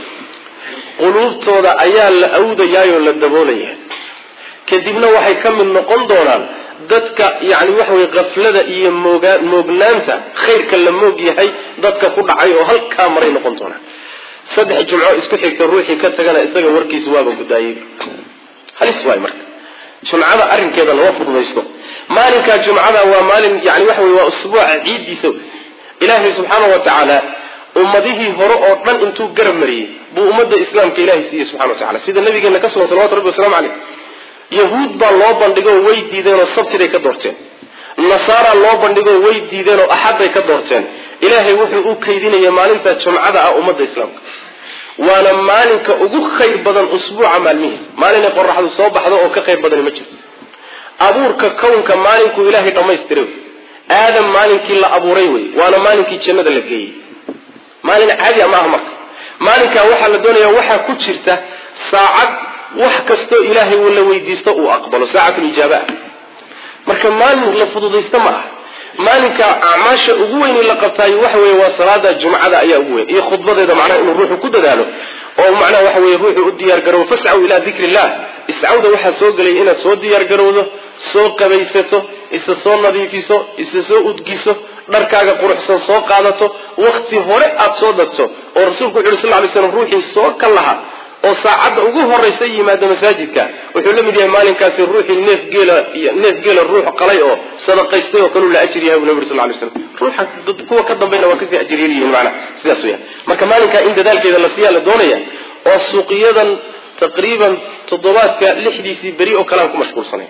qulubtooda ayaa la awdayayo la daboolaya kadibna waxay ka mid noqon doonaan dadka yaani waxa way qaflada iyo moognaanta khayrka la moog yahay dadka ku dhacay oo halka maray noqon doonaan saddex jumco isku xigta ruuxi ka tagana isaga warkiisu waaba gudaayay halis way marka jumcada arrinkeeda loo fududaysto maalinka jumcada waa maalin yaani waxa way waa usbuuca ciidiisa ilaahay subhanahu wa ta'ala ummadihi hore oo dhan intuu garab mariyay buu ummadda islaamka ilaahay siiyay subhanahu wa ta'ala sida nabigeena ka soo salawaatu rabbi wasalaamu alayhi yahuud baa loo bandhigo way diideen oo sabtiday ka doorteen nasaara loo bandhigo way diideen oo axaday ka doorteen ilaahay wuxuu u kaydinayay maalinta jumcada ah ummadda islaamka waana maalinka ugu khayr badan usbuuca maalmihiisa maalin ay qorraxdu soo baxdo oo ka khayr badan ma jiro abuurka kownka maalinku ilaahay dhamaystiray aadam maalinkii la abuuray way waana maalinkii jannada la geeyay maalin caadi ama ahmar maalinka waxa la doonayaa waxa ku jirta saacad wax kasto ilaahay uu la weydiisto uu aqbalo saacatul ijaaba marka maalin la fududaysto ma maalinka acmaasha ugu weyn la qabtay waxa weeye waa salaada jumcada ayaa ugu weyn iyo khudbadeeda macnaha inuu ruuxu ku dadaalo oo macnaha waxa weeye ruuxu u diyaar garow fas'au ila dhikrillah is'auda waxa soo galay inaad soo diyaar garowdo soo qabaysato isa soo nadiifiso isa soo udgiso dharkaaga quruxsan soo qaadato waqti hore aad soo dadto oo rasuulku sallallahu alayhi wasallam ruuxii soo kalaha oo saacada ugu horeysa yimaado masaajidka wuxuu la mid yahay maalinkaasi ruuxii neef geela iyo neef geela ruux qalay oo sadaqaystay oo kale la ajir yahay nabi sallallahu alayhi wasallam ruuxa kuwa ka dambeeyna waa kasii ajir yihiin macna sidaas weeyaan marka maalinka in dadaalkeeda la siiyaa la doonaya oo suuqiyadan taqriiban toddobaadka lixdiisii bari oo kala ku mashquulsanay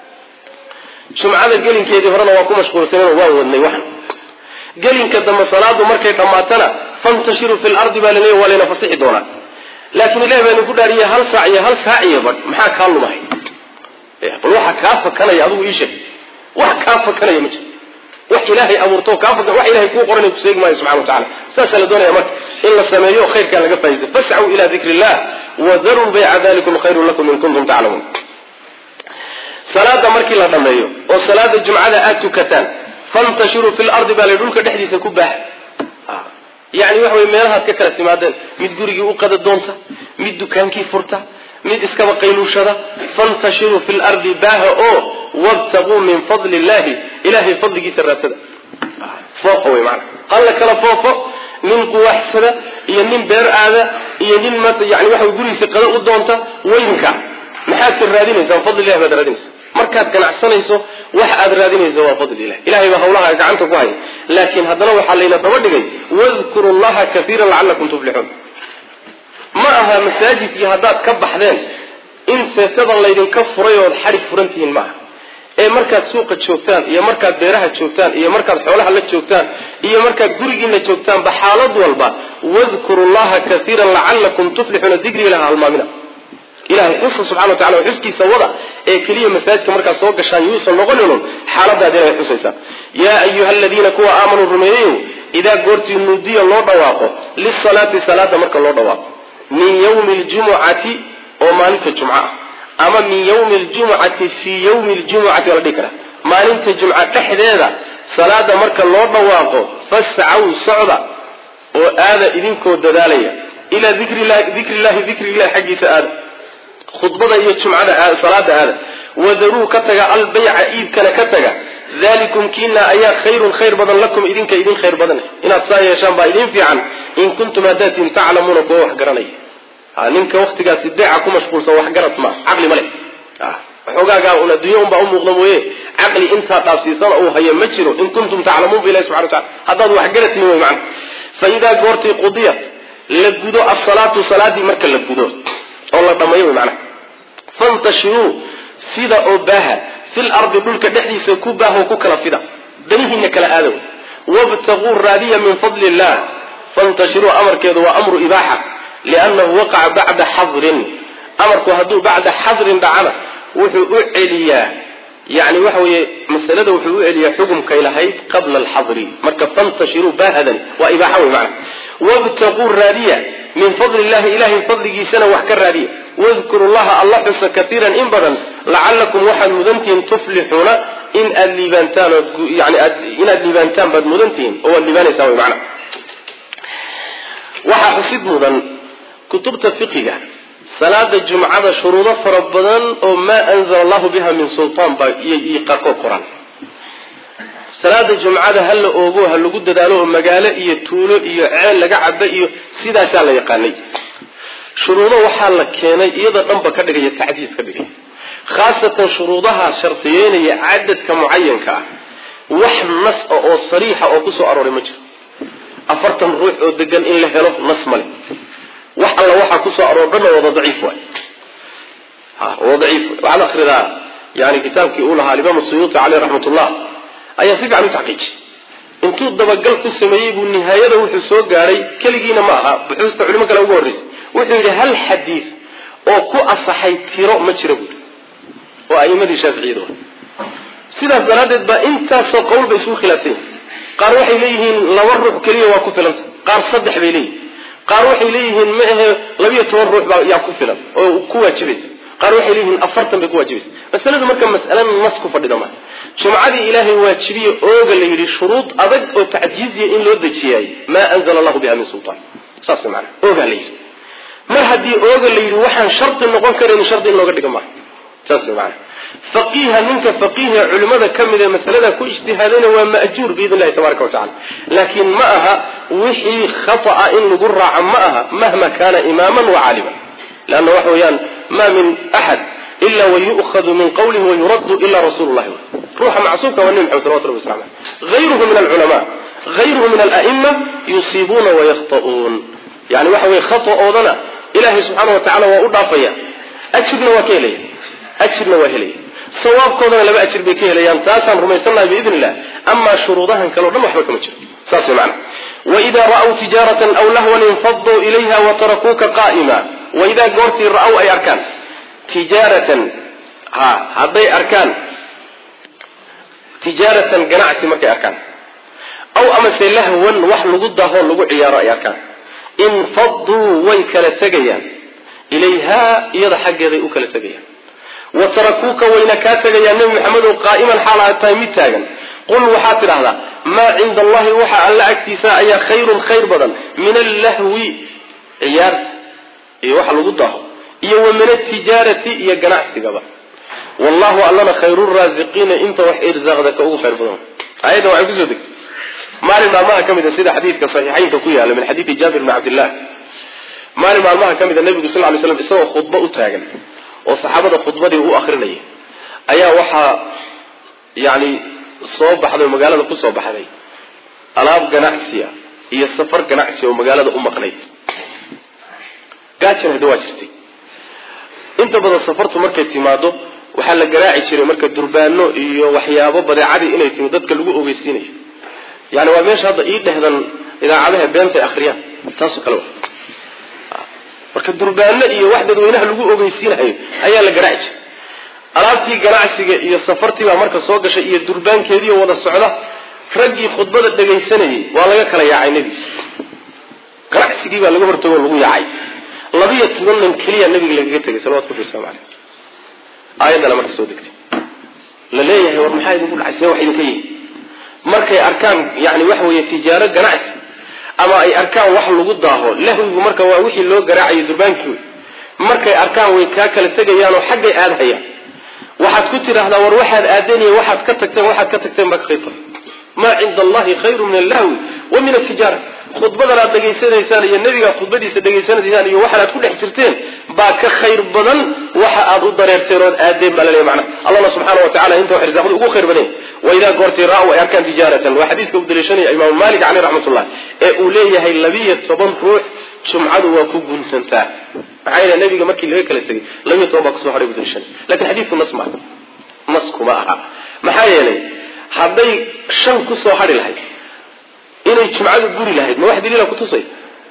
jumcada gelinkeedii horena waa ku mashquulsanay waa wadnay wax gelinka dambe salaadu markay dhamaatana fantashiru fil ardi balani walina fasixi doona laakiin ilaahay baa ku dhaariyay hal saac iyo hal saac iyo bad maxaa ka lumay ee bal waxa ka fakanaya adigu iisha wax ka fakanaya ma jiro wax ilaahay abuurto ka fakan wax ilaahay ku qoran ku seeg maayo subhanahu wa ta'ala saasa la doonaya marka in la sameeyo khayrka laga faa'iido fas'u ila dhikrillah wa dharu bay'a dhalikum khayrun lakum in kuntum ta'lamun salaada markii la dhameeyo oo salaada jumcada aad tukataan fantashiru fil ardi bal dhulka dhexdiisa ku baax يعني وحوي meelaha ka kala timaadeen mid gurigii u qada doonta mid dukaankii furta mid iska qayluushada fantashiru fil ardi baha oo wabtagu min fadli illahi ilahi fadligiisa raasada fooqo way macna qalla kala foofo min quwahsada iyo nin beer aada iyo nin ma yani waxa gurigiisa qada u doonta weynka maxaad ka raadinaysaa fadli illahi baad raadinaysaa markaad ganacsanayso wax aad raadinayso waa fadli illahi ilaahay baa hawlaha gacanta ku hay laakiin hadana waxa leeyna daba dhigay wadhkurullaha kathiran la'allakum tuflihun ma aha masaajidkii hadaad ka baxdeen in seetada leedin ka furay oo xarig furantiin ma ee markaad suuqa joogtaan iyo markaad beeraha joogtaan iyo markaad xoolaha la joogtaan iyo markaad gurigiina joogtaan ba xaalad walba wadhkurullaha kathiran la'allakum tuflihun dhikri ilaha almaamina ilaahay xusu subhanahu wa ta'ala xuskiisa wada ee kaliya masaajidka marka soo gashaan yuusan noqonin xaalada ilaahay xusaysa ya ayyuhalladheena kuwa aamanu rumeeyo ida goorti nudiya loo dhawaaqo lis-salati salata marka loo dhawaaqo min yawmil jumu'ati oo maalinta jumca ama min yawmil jumu'ati fi yawmil jumu'ati wala dhikra maalinta jumca dhexdeeda salada marka loo dhawaaqo fas'au sa'da oo aada idinkoo dadaalaya ila dhikrillah dhikrillah dhikrillah xaqiisa aada khudbada iyo jumcada salaada aada wadaru ka taga al bay'a iib kana ka taga ذلكم كنا أيا خير خير بدن لكم إذن كإذن خير بدن إن أتصايا شان بإذن في عن إن كنتم هدات تعلمون بوح قرني ننك وقتك سدعكم مشغول سوى حقرت ما عقلي ملك حقاقا أن الديون بأم مغلموه عقلي انت تفسيصا أو هي مجر إن كنتم تعلمون بالله سبحانه وتعالى هذا هو حقرت نوي معنا فإذا قرتي قضيت لقدو الصلاة صلاة مركا لقدو والله طميوي معنا فانتشروا فدا أوباها في الأرض بلك دحدي سكوبها وكوكلا فدا دنيهن كلا آدم وابتغوا الرادية من فضل الله فانتشروا أمر كذا وأمر إباحة لأنه وقع بعد حظر أمر كهدو بعد حظر دعنا وحو عليا يعني وحو مسألة وحو عليا حكم كيلهي قبل الحظر مركب فانتشروا باهدا وإباحة معنا وابتغوا الرادية من فضل الله إله فضله سنة وحكى الرادية واذكروا الله الله حس كثيرا إن بدن لعلكم وحد مدنتين تفلحون إن الليبانتان يعني إن الليبانتان بد مدنتين هو الليبان يساوي معنا وحا حسيد مدن كتبت فقهية صلاة الجمعة شروط فربنا وما أنزل الله بها من سلطان يقاقوا القرآن صلاة الجمعة هل أوجوها اللي قد دالوه مجالة يتولو يعال لقعد بقى سيدا سالة يقاني شروطه وحال كيني إذا نبى كذا يتعجيز كذا خاصة شروطها شرطيين يعدد كمعين كا وح نص أو صريحة أو قصة أروري مجر أفرتم روح ودقن إن له نص ملك وح الله وح قصة أرورنا وضع ضعيف واي ها وضعيف وعلى آخر ذا يعني كتاب كيقولها الإمام السيوطي عليه رحمة الله أي صيغة عم تعقيد انتو دبقل قسميه والنهاية وحي سوق قاري كلجينا معها بحوث علمك لو قرص وحي هل حديث أو كو أصحي تيرو مشرب وأي مدي شافعي دول سيدا زرادت با انت سو قول بيسو خلافين قال وحي ليهن لورح كلية وكفلت قال صدح بيليه قال وحي ليهن معه لم يتورح يا كفلت أو كو واجبت قال وحي ليهن أفرتم بكو واجبت بس لازم مركب مسألة نص كفر دماء جمعة إلهي واجبية أوغل يري شروط أبد أو تعجيزية إن لو دجياي ما أنزل الله بها من سلطان صاص معنا أوغل يري ما هدي أوغل يري وحن شرط النقوان كرين شرط إنه قد جمع صاص معنا فقيها منك فقيه علماء كم إذا مسألة كو اجتهادين ومأجور بإذن الله تبارك وتعالى لكن معها وحي خطأ إن نقر عن معها مهما كان إماما وعالما لأنه وحويان ما من أحد إلا ويؤخذ من قوله ويرد إلا رسول الله روح معصوك والنبي صلى الله عليه وسلم غيره من العلماء غيره من الأئمة يصيبون ويخطئون يعني وحوي خطأ أوضنا إلهي سبحانه وتعالى وأضافيا أكشبنا وكيلي أكشبنا وهلي صواب كودنا لما أكشب بكيلي ينتاسا رميسنا بإذن الله أما شروطها كانوا لم يحبك مجر ساسي معنا وإذا رأوا تجارة أو لهوا انفضوا إليها وتركوك قائما وإذا قرت رأوا أي أركان تجارة ها هذي أركان تجارة جناعة مكة أركان أو أمس لهوا وحل ضده لقوا عيار أي أركان انفضوا ويكل تجيا إليها يضحك ذي أكل تجيا وتركوك وينكات تجيا النبي محمد قائما حال التايمتاجا قل وحاتر هذا ما عند الله وحى ألا اكتساء يا خير خير بدل من اللهو عيار وحل ضده يوم من التجارة يجنعت جبا والله ألنا خير الرازقين أنت وحير زغدك أو خير بدون هذا وعجزك ما لما ما كم إذا سيد حديث كصحيحين كقوية من حديث جابر بن عبد الله ما لما ما كم إذا النبي صلى الله عليه وسلم استوى خطبة أتاجن والصحابة خطبة دي هو آخرني أيا وحى يعني صوب هذا المجال ده صوب هذا ألاب جناحسية هي السفر جناحسية ومجال ده أم قنيت قاتشن هدواجستي inta badan safartu markay timaado waxa la garaaci jiray marka durbaano iyo waxyaabo badeecadi inay timo dadka lagu ogeysiinayo yaani waa meesha hadda ii dhehdan idaacadaha beenta akhriyaan taas kale marka durbaano iyo wax dadweynaha lagu ogeysiinayo ayaa la garaaci alaabtii ganacsiga iyo safartii baa marka soo gashay iyo durbaankeedii wada socda ragii khudbada dhageysanayay waa laga kala yaacay nabi ganacsigii baa laga hortago lagu yaacay labiya toban kaliya nabiga laga tagay sallallahu alayhi wasallam aayadana markay soo degtay la leeyahay war maxay ugu dhacay wax idin kayay markay arkaan yaani wax weeye tijaaro ganacsi ama ay arkaan wax lagu daaho lahwigu marka waa wixii loo garaacayo durbaankii markay arkaan way ka kala tagayaan oo xaggay aadhayaan waxaad ku tiraahdaa war waxaad aadanaya waxaad ka tagteen waxaad ka tagteen baa ka khayr badan ma cinda allahi khayru min allahwi wa min atijara khudbadan aad dhegaysanaysaan iyo nabiga khudbadiisa dhegaysanaysaan iyo waxaad ku dhex jirteen baa ka khayr badan waxa aad u dareerteen oo aadeen baa leeyahay macna allah subhanahu wa ta'ala inta wax risaaqadu ugu khayr badan wa ila goorti raaw ay arkaan tijaaratan wa xadiiska u daleeshanay imaam malik alayhi rahmatullah ee uu leeyahay labiyo toban ruux jumcadu waa ku guntantaa maxay nabiga markii laga kala tagay labiyo toban baa ku soo haray u daleeshanay laakiin xadiisku nasma nasku ma aha maxay yeelay haday shan ku soo hari lahayd inay jumcadu guri lahayd ma wax daliil ku tusay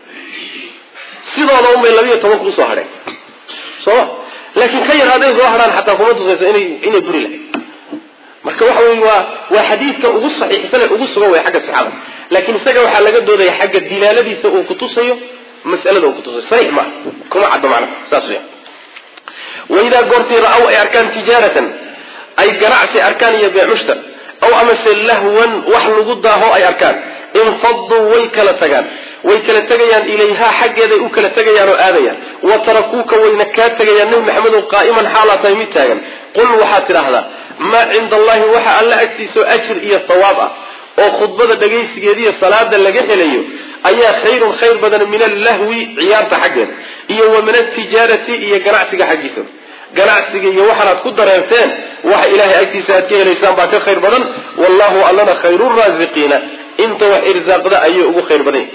sidoo umay labiyo toban ku soo haray soo laakiin ka yar haday soo haraan hatta kuma tusayso inay inay guri lahayd marka waxa weey waa waa xadiiska ugu saxiixsan ee ugu sugan way xagga saxaabada laakiin isaga waxa laga dooday xagga dilaaladiisa oo ku tusayo mas'alada oo ku tusayo saxiix ma kuma cad macna saas weey wayda goortii raaw ay arkaan tijaaratan ay ganacsi arkaan iyo beec mushtar aw amase lahwan wax lagu daaho ay arkaan in faddu way kala tagaan way kala tagayaan ilayha xageeda u kala tagayaan oo aadayaan wa tarakuuka wayna ka tagayaan nabi maxamed oo qaa'iman xaalata mid taagan qul waxa tiraahda ma cinda allahi waxa alla agtiiso ajr iyo thawaab ah oo khudbada dhageysigeeda iyo salaada laga helayo ayaa khayrun khayr badan min allahwi ciyaarta xageeda iyo wa min at-tijarati iyo ganacsiga xagiisa ganacsiga iyo waxaad ku dareerteen waxa ilaahay agtiisa aad ka helaysaan baa ka khayr badan wallahu allana khayrur raaziqiina inta wax irzaaqda ayuu ugu khayr badan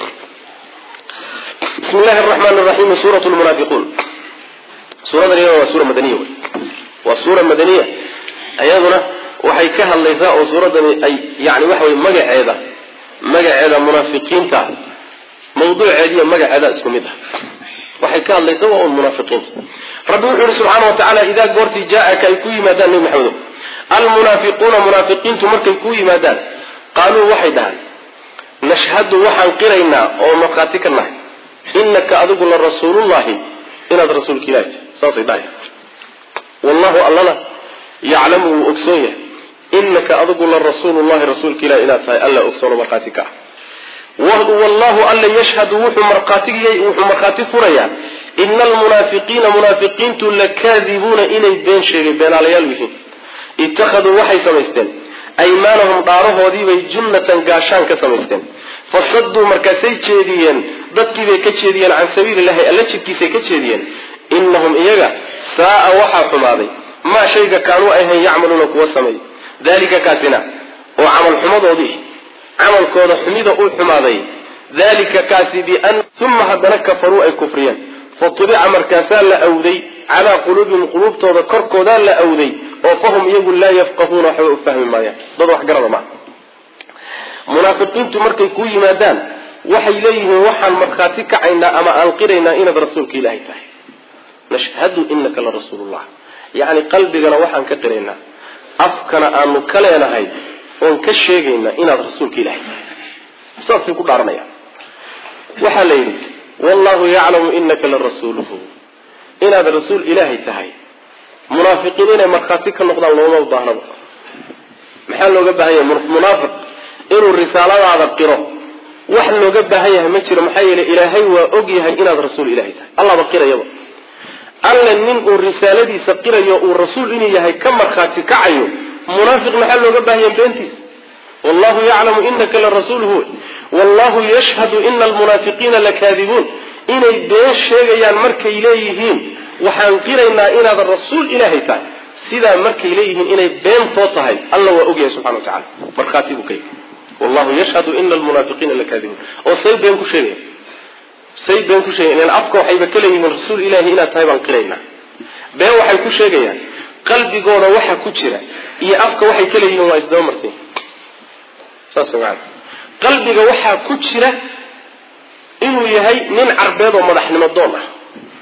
bismillahir rahmanir rahim suratul munafiqun suuradani waa suura madaniya waa suura madaniya ayaduna waxay ka hadlaysaa oo suuradani ay yaani waxa way magaceeda magaceeda munaafiqiinta mawduuceeda magaceeda isku mid ah waxay ka hadlaysaa oo munaafiqiinta rabbi wuxuu subhanahu wa ta'ala idha goorti jaa'aka ay ku yimaadaan nabi maxamed al munafiquna munafiqiintu markay ku yimaadaan qaaluu waxay dhahan nashhadu waxaan qiraynaa oo markhaati ka nahay innaka adigu la rasuulullaahi inaad rasuulka ilaahay saasay dhahay wallahu allana ya'lamu ogsoon yahay innaka adigu la rasuulullaahi rasuulka ilaahay inaad tahay alla ogsoon markhaati ka wallahu alla yashhadu wuxuu markhaatigay wuxuu markhaati furaya innal munaafiqiina munaafiqiintu lakaadibuna inay been sheegay beenaalayaal yihiin ittakhaduu waxay samaysteen aymaanahum dhaarahoodii bay junnatan gaashaan ka samaysteen fasaddu markaasay jeediyeen dadkii bay ka jeediyeen can sabiilillahi alla jidkiisay ka jeediyeen innahum iyaga saa'a waxaa xumaaday maa shayga kaanuu ahayn yacmaluuna kuwa sameey dalika kaasina oo camal xumadoodii camalkooda xumida uu xumaaday dalika kaasi bi an thumma hadana kafaruu ay kufriyeen fatubica markaasaa la awday calaa quluubihim quluubtooda korkooda la awday oo fahum iyagu laa yafqahuuna waxba u fahmi maayaan dad wax garada ma munaafiqiintu markay ku yimaadaan waxay leeyihiin waxaan markhaati kacaynaa ama aan qiraynaa inaad rasuulka ilaahay tahay nashhadu innaka la rasuulullah yacni qalbigana waxaan ka qiraynaa afkana aanu ka leenahay oon ka sheegaynaa inaad rasuulka ilaahay tahay saasay ku dhaaranayaan waxaa la yidhi wallahu yaclamu innaka la rasuuluhu inaad rasuul ilaahay tahay munaafiqiin inay markhaati ka noqdaan looma baahnaba maxaa looga baahan yahay munaafiq inuu risaaladaada qiro wax looga baahan yahay ma jiro maxaa yeelay ilaahay waa og yahay inaad rasuul ilaahay tahay allahba qirayaba alla nin uu risaaladiisa qirayo uu rasuul inuu yahay ka markhaati kacayo munaafiq maxaa looga baahan yahay beentiis wallahu yaclamu innaka la rasuuluhu wallahu yashhadu ina almunaafiqiina lakaadibuun inay been sheegayaan markay leeyihiin waxaan qiraynaa inaad rasuul ilaahay tahay sidaa markay leeyihiin inay beentoo tahay alla waa ogyahay subxana wa tacala markhaati buu ka yahay wallahu yashhadu ina almunaafiqiina lakaadibuun oo say been ku sheegaya say been ku sheegaya ilan afka waxayba ka leeyihiin rasuul ilaahay inaad tahay baan qiraynaa been waxay ku sheegayaan qalbigooda waxa ku jira iyo afka waxay ka leeyihiin waa isdaba marsiin saas macana qalbiga waxaa ku jira inuu yahay nin carbeed oo madaxnimo doon ah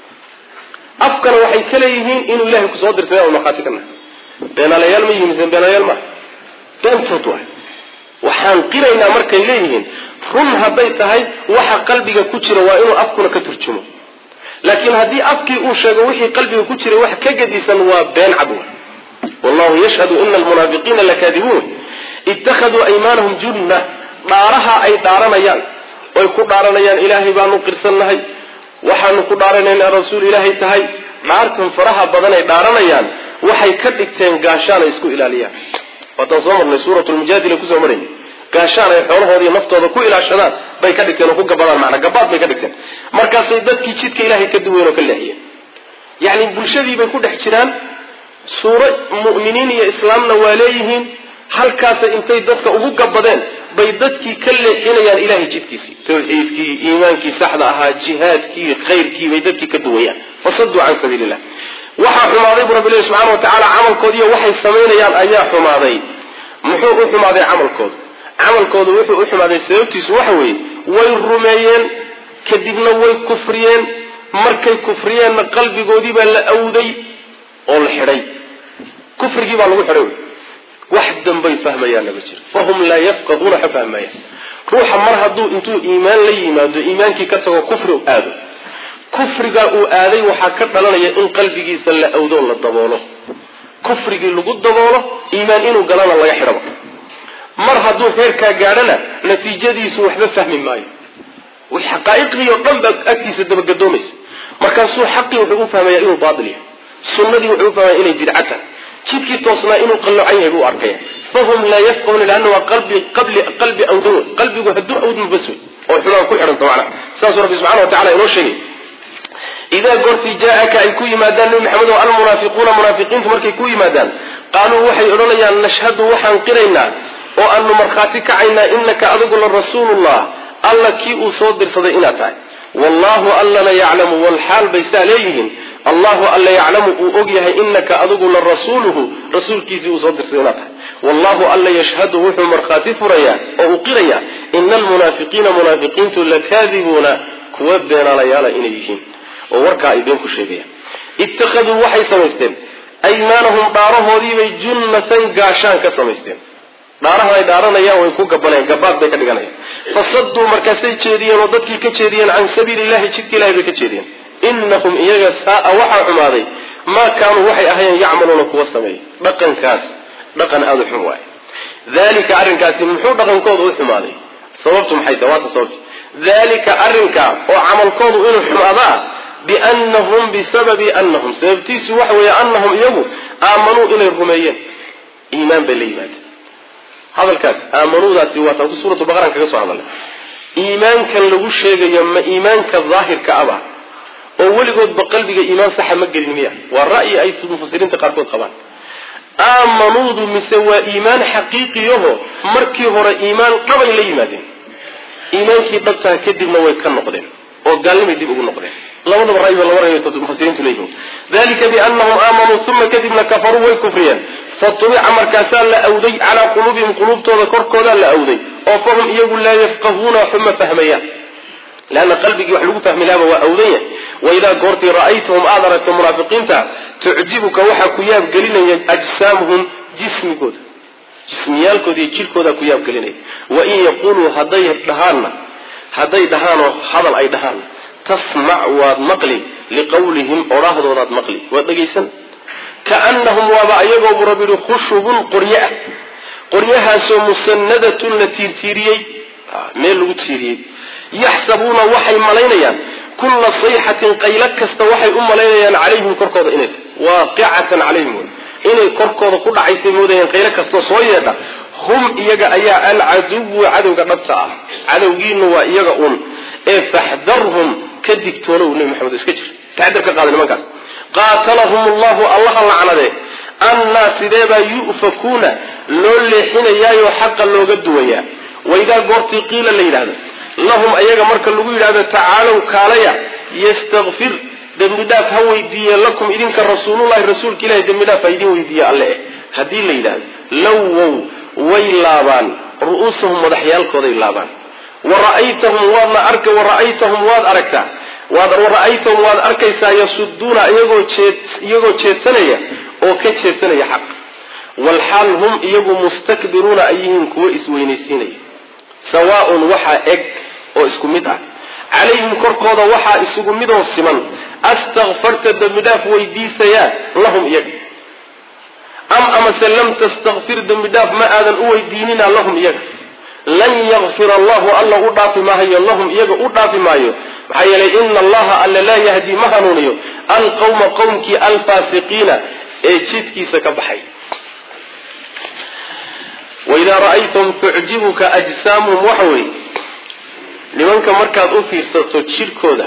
afkana waxay ka leeyihiin inuu ilaahay kusoo dirsaday oo markhaati ka nahay beenaalayaal ma yihiin mise beenaalayaal ma beentood waay waxaan qiraynaa markay leeyihiin run hadday tahay waxa qalbiga ku jira waa inuu afkuna ka turjumo laakiin haddii afkii uu sheego wixii qalbiga ku jira wax ka gadisan waa been cad waay wallahu yashhadu ina almunaafiqiina lakaadibuun ittakhaduu aymaanahum junna dhaaraha ay dhaaranayaan oy ku dhaaranayaan ilaahay baanu qirsannahay waxaanu ku dhaaranaynaa rasuul ilaahay tahay dhaartan faraha badan ay dhaaranayaan waxay ka dhigteen gaashaan ay isku ilaaliyaan wadan soo marnay suuratu lmujaadila kusoo maray gaashaan ay xoolahooda iyo naftooda ku ilaashadaan bay ka dhigteen oo ku gabadaan macna gabaad bay ka dhigteen markaasay dadkii jidka ilaahay ka duween oo ka leexiyeen yacni bulshadii bay ku dhex jiraan suuro mu'miniin iyo islaamna waa leeyihiin halkaasay intay dadka ugu gabadeen bay dadkii ka leexinayaan ilaahay jidkiisii tawxiidkii iimaankii saxda ahaa jihaadkii khayrkii bay dadkii ka duwayaan fasaduu can sabiilillah waxaa xumaaday bu rabbi ilahi subxana wa tacaala camalkoodiiyo waxay samaynayaan ayaa xumaaday muxuu u xumaaday camalkooda camalkooda wuxuu u xumaaday sababtiisu waxa weeye way rumeeyeen kadibna way kufriyeen markay kufriyeenna qalbigoodii baa la awday oo la xidhay kufrigii baa lagu xidhay wax dambay fahmayaan lama jiro fahum laa yafqahuuna xa fahmayaan ruuxa mar hadduu intuu iimaan la yimaado iimaankii ka tago kufri u aado kufrigaa uu aaday waxaa ka dhalanaya in qalbigiisa la awdoo la daboolo kufrigii lagu daboolo iimaan inuu galana laga xidhaba mar hadduu heerkaa gaadhana natiijadiisu waxba fahmi maayo wi xaqaa'iqdii oo dhan baa agtiisa dabagadoomaysa markaasuu xaqii wuxuu u fahmaya inuu baatil yahay sunnadii wuxuu u fahmaya inay bidca tahay jidkii toosnaa inuu qallocan yahay buu arkaya fahum laa yafqahuuna lianna waa qalbi qabli qalbi awdan qalbigu hadduu awdma bas wey oo xumaan ku xidhanta macna saasuu rabbi subxana wa tacala inoo sheegay idaa goortii jaa-aka ay ku yimaadaan nebi maxamed oo almunaafiquuna munaafiqiintu markay ku yimaadaan qaaluu waxay odhanayaan nashhadu waxaan qiraynaa oo aanu markhaati kacaynaa inaka adigu la rasuulullah alla kii uu soo dirsaday inaad tahay wallahu allana yaclamu walxaal bay saa leeyihiin allahu alla yaclamu uu og yahay inaka adigu la rasuuluhu rasuulkiisii uu soo dirsaday inaad tahay wallahu alla yashhadu wuxuu markhaati furayaa oo uu qirayaa ina almunaafiqiina munaafiqiintu lakaadibuuna kuwa beenaalayaala inay yihiin oo warkaa ay been ku sheegayaan ittakhaduu waxay samaysteen aymaanahum dhaarahoodiibay junnatan gaashaan ka samaysteen dhaaraha ay dhaaranayaan way ku gabanayaan gabaad bay ka dhiganayaan fasaduu markaasay jeediyeen oo dadkii ka jeediyeen can sabiili illahi jidka ilahay bay ka jeediyeen inahum iyaga saaa waxaa xumaaday maa kaanuu waxay ahayeen yacmaluuna kuwa sameeyey dhaqankaas dhaqan aada u xun waaye dalika arrinkaasi muxuu dhaqankooda u xumaaday sababtu maxay tahay waata sababti dalika arrinka oo camalkoodu inuu xumaadaa biannahum bisababi annahum sababtiisu waxa weeye annahum iyagu aamanuu inay rumeeyeen iimaan bay la yimaadeen hadalkaas aamanuudaasi waa taan ku suuratu baqaran kaga soo hadalnay iimaankan lagu sheegayo ma iimaanka daahirka aba oo weligoodba qalbiga iimaan saxa ma gelin miya waa ra'yi ay mufasiriinta qaarkood qabaan aamanuudu mise waa iimaan xaqiiqiyaho markii hore iimaan dhabay la yimaadeen iimaankii dhabtaa kadibna way ka noqdeen oo gaalnimay dib ugu noqdeen labadaba ra'yi laba ra'yi mufasiriintu leeyihiin dalika biannahum aamanuu uma kadibna kafaruu way kufriyeen fatubica markaasaa la awday calaa quluubihim quluubtooda korkoodaa la awday oo fahum iyagu laa yafqahuuna xuma fahmayaan leanna qalbigii wax lagu fahmi lahaaba waa awdan yahay waidaa goortii ra'aytahum aada aragta munaafiqiinta tucjibuka waxaa ku yaabgelinaya ajsaamuhum jismigooda jismiyaalkooda iyo jirkoodaa ku yaabgelinaya wain yaquuluu hadday dhahaanna hadday dhahaanoo hadal ay dhahaan tasmac waad maqli liqawlihim odhaahdoodaad maqli waad dhegaysan kaanahum waaba ayagoo bu rabbi yihi khushubun qorye ah qoryahaasoo musanadatun la tiirtiiriyey meel lagu tiiriyey yaxsabuuna waxay malaynayaan kulla sayxatin qaylo kasta waxay u malaynayaan calayhim korkooda inay waaqicatan calayhim inay korkooda ku dhacaysay moodayaan qaylo kastoo soo yeedha hum iyaga ayaa alcaduwu cadowga dhabta ah cadowgiinu waa iyaga un ee faxdarhum ka digtoonow nebi maxamed iska jir taxdar ka qaada nimankaas qaatalahum allahu allaha lacnade annaa sideebaa yu'fakuuna loo leexinayaayoo xaqa looga duwayaa waidaa goortii qiila la yidhahdo lahum ayaga marka lagu yidhahdo tacaalow kaalaya yastakfir dembi dhaaf ha weydiiye lakum idinka rasuulullahi rasuulka ilahi dembi dhaaf ha idin weydiiye alle eh haddii la yidhahdo lowow way laabaan ru'uusahum madaxyaalkooday laabaan wara'aytahum waadna arka wara'aytahum waad aragtaa waad wara'aytahum waad arkaysaa yasuduuna iyagoo jeed iyagoo jeedsanaya oo ka jeedsanaya xaq walxaal hum iyagu mustakbiruuna ay yihiin kuwo isweynaysiinaya sawaaun waxaa eg oo isku mid ah calayhim korkooda waxaa isugu midoo siman astakfarta dembi dhaaf weydiisayaa lahum iyaga am amase lam tastakfir dembi dhaaf ma aadan u weydiinina lahum iyaga lan yakfir allahu alla u dhaafi maayo lahum iyaga u dhaafi maayo maxaa yeelay ina allaha alla laa yahdi ma hanuuniyo alqawma qowmkii alfaasiqiina ee jidkiisa ka baxay. وإذا رأيتم تعجبك أجسامهم وحوي لمن كمركض أفير ستشير كودا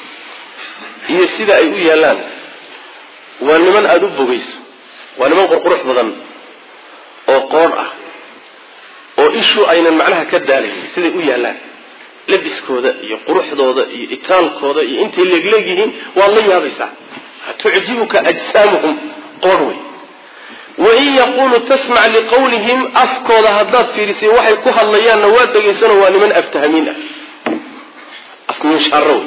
هي السيدة أيوه يالان ولمن أدب بيس ولمن قرقرح بضن أو قرأة أو إيشو أين معناها كدالي السيدة أيوه يالان لبس كودا يقرح دودا يتال كودا أنت اللي قلقيهين والله يا بيسا تعجبك أجسامهم قروي وإن يقولوا تسمع لقولهم أفكوا هدات في رسي وحي كوها الليان نواد دقيسان ولمن أفتهمين أفكوا شارو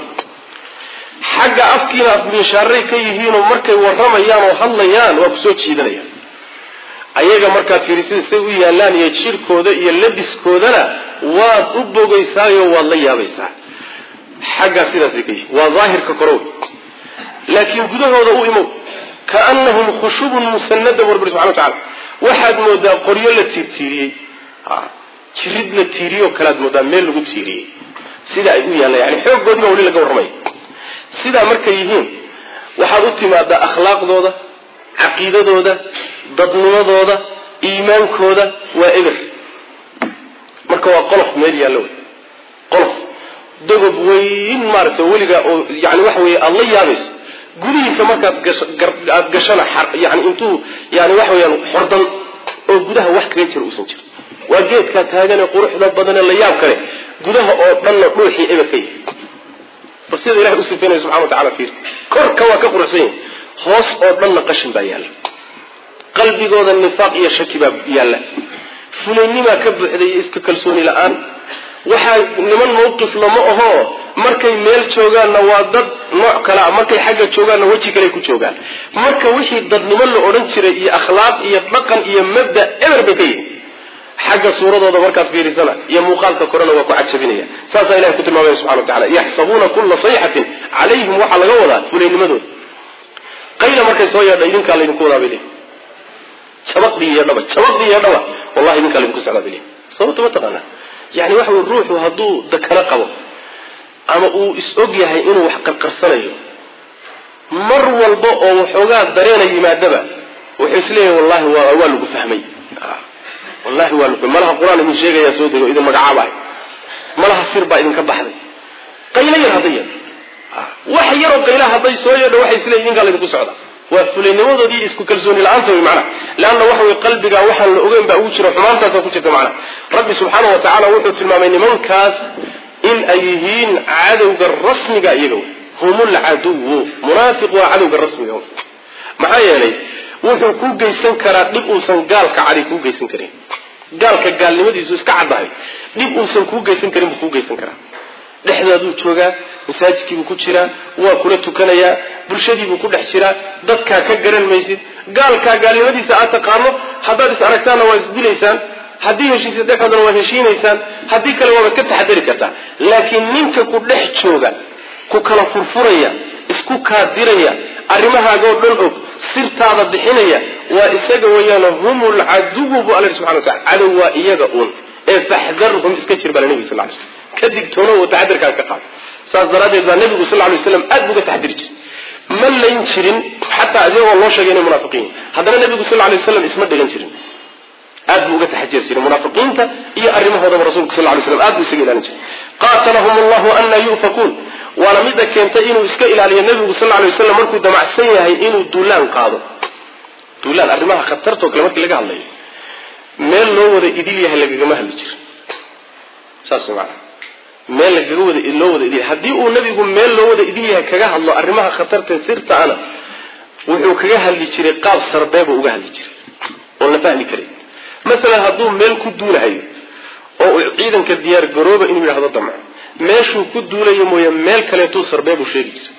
حق أفكينا أفكوا شاري كيهين ومركي ورميان وحليان وكسوت شيدانيان أيها مركا في رسي سوي يالان يتشير كودا يلبس كودنا واد أبو قيسايو والله يا بيسا حق سيرسي كيه وظاهر ككروي لكن قدوه هذا هو إمو كأنهم خشوب مسندة وربنا سبحانه وتعالى واحد مودا قرية للتيري تريد للتيري وكلاد مودا ميل لغو تيري سيدا يقول يعني حب قدنا ولي لقو رمي سيدا مركيهين واحد اتمادا أخلاق دودا عقيدة دودا ضدنما دودا إيمان كودا وإبر مركوا قلف ميل يالوي قلف دقب وين مارته ولقا يعني وحوي الله يابس قولي كما كانت قشنا حر يعني انتو يعني وحويا حردن او قدها واحد كيجر وسنجر وجيت كانت هاجنا قروح ذا بدن اللياب كله قدها او دن روحي ابكي بس هذا اله اسفنا سبحانه وتعالى فيه كر كوا كقرسين خاص او دن قشن بايال قلبي جود النفاق يا شكيبا يالا فلاني ما كبخدي اسك كلسوني الان waxa niman mowqif lama aho markay meel joogaan waa dad nooc kala markay xagga joogaan waji kale ku joogaan marka wixii dadnimo la oran jiray iyo akhlaaq iyo dhaqan iyo mabda eber bakay xagga suuradooda markaas fiirisana iyo muuqaalka korona waa ku cajabinaya saasa ilaahay ku tilmaamay subhanahu wa ta'ala yahsabuna kull sayhatin alayhim wa laga wada fulaynimadooda qayla markay soo yeedhay idinka la idinku wada bilay sabaqdi iyo dhaba sabaqdi iyo dhaba wallahi idinka la idinku socda bilay sababta ma taqana يعني واحد الروح وهدو دكنا قبو أما هو إسقيه إنه وحق القرصنيه مر والباء وحوجات درينا يمادبه وحسليه والله هو أول بفهمي آه. والله هو ما لها قرآن من شيء يسود إذا مجعبه ما لها سير بعد إنك بحري قيلي هذيا آه. وحي يرى قيلها هذي سوية وحي سليه إنك اللي بتسعده وفلين نوضة دي اسكو كالزوني الآنتوي معنا لأنه وحوي قلبك وحن الأغين بأوجر حمانتا سوكوشت معنا ربي سبحانه وتعالى وحو تلمامين من كاس إن أيهين عدو الرسم قائلوا هم العدو منافق وعدو الرسم قائلوا معايا لي وحو كو جيسان كرا نبقوسان قالك علي كو جيسان كريم قالك قال لمدي زوز كعباي نبقوسان كو جيسان كريم كو جيسان كرا dhexdaadu jooga masaajidkii buu ku jira waa kula tukanaya bulshadii buu ku dhex jira dadka ka garan maysid gaalka gaalimadiisa aad taqaano hadaad is aragtaan waa isdilaysaan hadii heshiis dhexdooda waa heshiinaysaan hadii kale waa ka taxadari kartaa laakiin ninka ku dhex jooga ku kala furfuraya isku kaadiraya arimahaaga oo dhan og sirtaada bixinaya waa isaga wayana humul adubu bu Allah subhanahu wa ta'ala adu waa iyaga uun ee fahdharhum iska jirbal nabi sallallahu alayhi wasallam كدكتونه وتعذر كان كقال صار ذا النبي صلى الله عليه وسلم أدبوا تحذيرج من لا ينشرين حتى أزيه والله شجعين المنافقين هذا النبي صلى الله عليه وسلم اسمه ده ينشرين أدبوا تحذير سير المنافقين هي أرمه هذا الرسول صلى الله عليه وسلم أدبوا سجل أنج قاتلهم الله أن يؤفكون ولم يدك كنتين وسكيل على النبي صلى الله عليه وسلم مركو دمع سيئة إنه دولان قاضي دولان أرمها خطرته كلامك اللي قال لي مال لو ذا إدليه اللي جماه اللي جر ساس معه meel laga wada loo wada idin hadii uu nabigu meel loo wada idin yahay kaga hadlo arrimaha khatarta sirta ana wuxuu kaga hadli jiray qaab sarbeeb uga hadli jiray oo la fahmi karay mesela haduu meel ku duulahayo oo ciidanka diyaar garooba inuu yiraahdo damac meeshuu ku duulayo mooyee meel kale tuu sarbeeb u sheegi jiray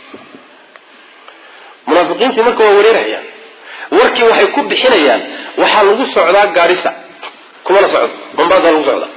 munaafiqiintii marka waa wareerayaan warkii waxay ku bixinayaan waxa lagu socdaa gaarisa kuma la socdo Mombasa lagu socdaa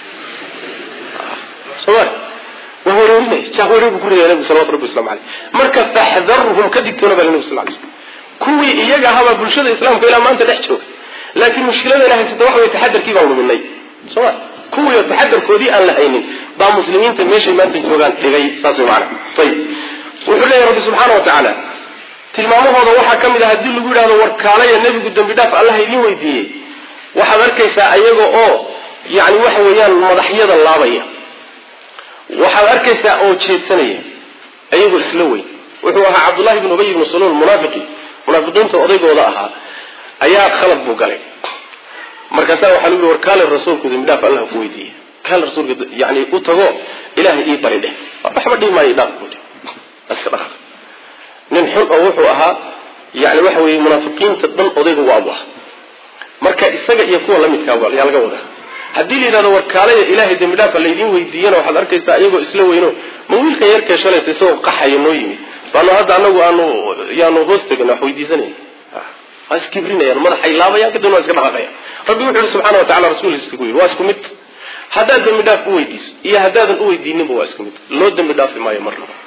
صور وهو يرمي شاهوري بكل النبي صلى الله عليه وسلم مركز فاحذرهم كدكتونا بالنبي صلى الله عليه وسلم كوي إيجا هذا بلشة الإسلام كلا ما أنت تحتوه لكن مشكلة لها تتوحى ويتحدر كيف أولو مني صور كوي يتحدر كودي أن لحينين بعض مسلمين تمشي ما أنت تتوغان لغاية ساسي معنا طيب وحول يا رب سبحانه وتعالى tilmaamahooda waxaa ka mid ah haddii lagu yidhahdo warkaalaya nebigu dembi dhaaf allah idiin weydiiyey waxaad arkaysaa iyaga oo yani waxa weeyaan madaxyada laabaya waxaad arkaysaa oo jeedsanaya iyagoo isla weyn wuxuu ahaa cabdullahi ibn ubay ibn salul munaafiqi munaafiqiinta odaygooda ahaa ayaa khalad buu galay markaasaa waxaa lagu yihi warkaale rasuulku dembi dhaaf allah ku weydiiyey kaale rasuulka yani u tago ilaahay ii bari dheh waxba dhihi maayo dhaaf buu iska dhaqaaq nin xun oo wuxuu ahaa yani waxa weeye munaafiqiinta dhan odayga waa abu ah marka isaga iyo kuwa la midkaa yaa laga wadaa haddii la yidhahdo warkaalaya ilaahay dembi dhaafa laydiin weydiiyana waxaad arkaysaa iyagoo isla weyno ma wiilka yarkee shalaysa isagoo qaxayo noo yimid baanu hadda anagu aanu yaanu hoos tegana wax weydiisanayn waa iskibrinayaan madaxay laabayaan kadibna waa iska dhaqaaqayaan rabbi wuxuu yihi subxana watacala rasuulkiisa ku yidhi waa isku mid haddaad dembi dhaaf u weydiiso iyo haddaadan u weydiininba waa isku mid loo dembi dhaafi maayo mar laba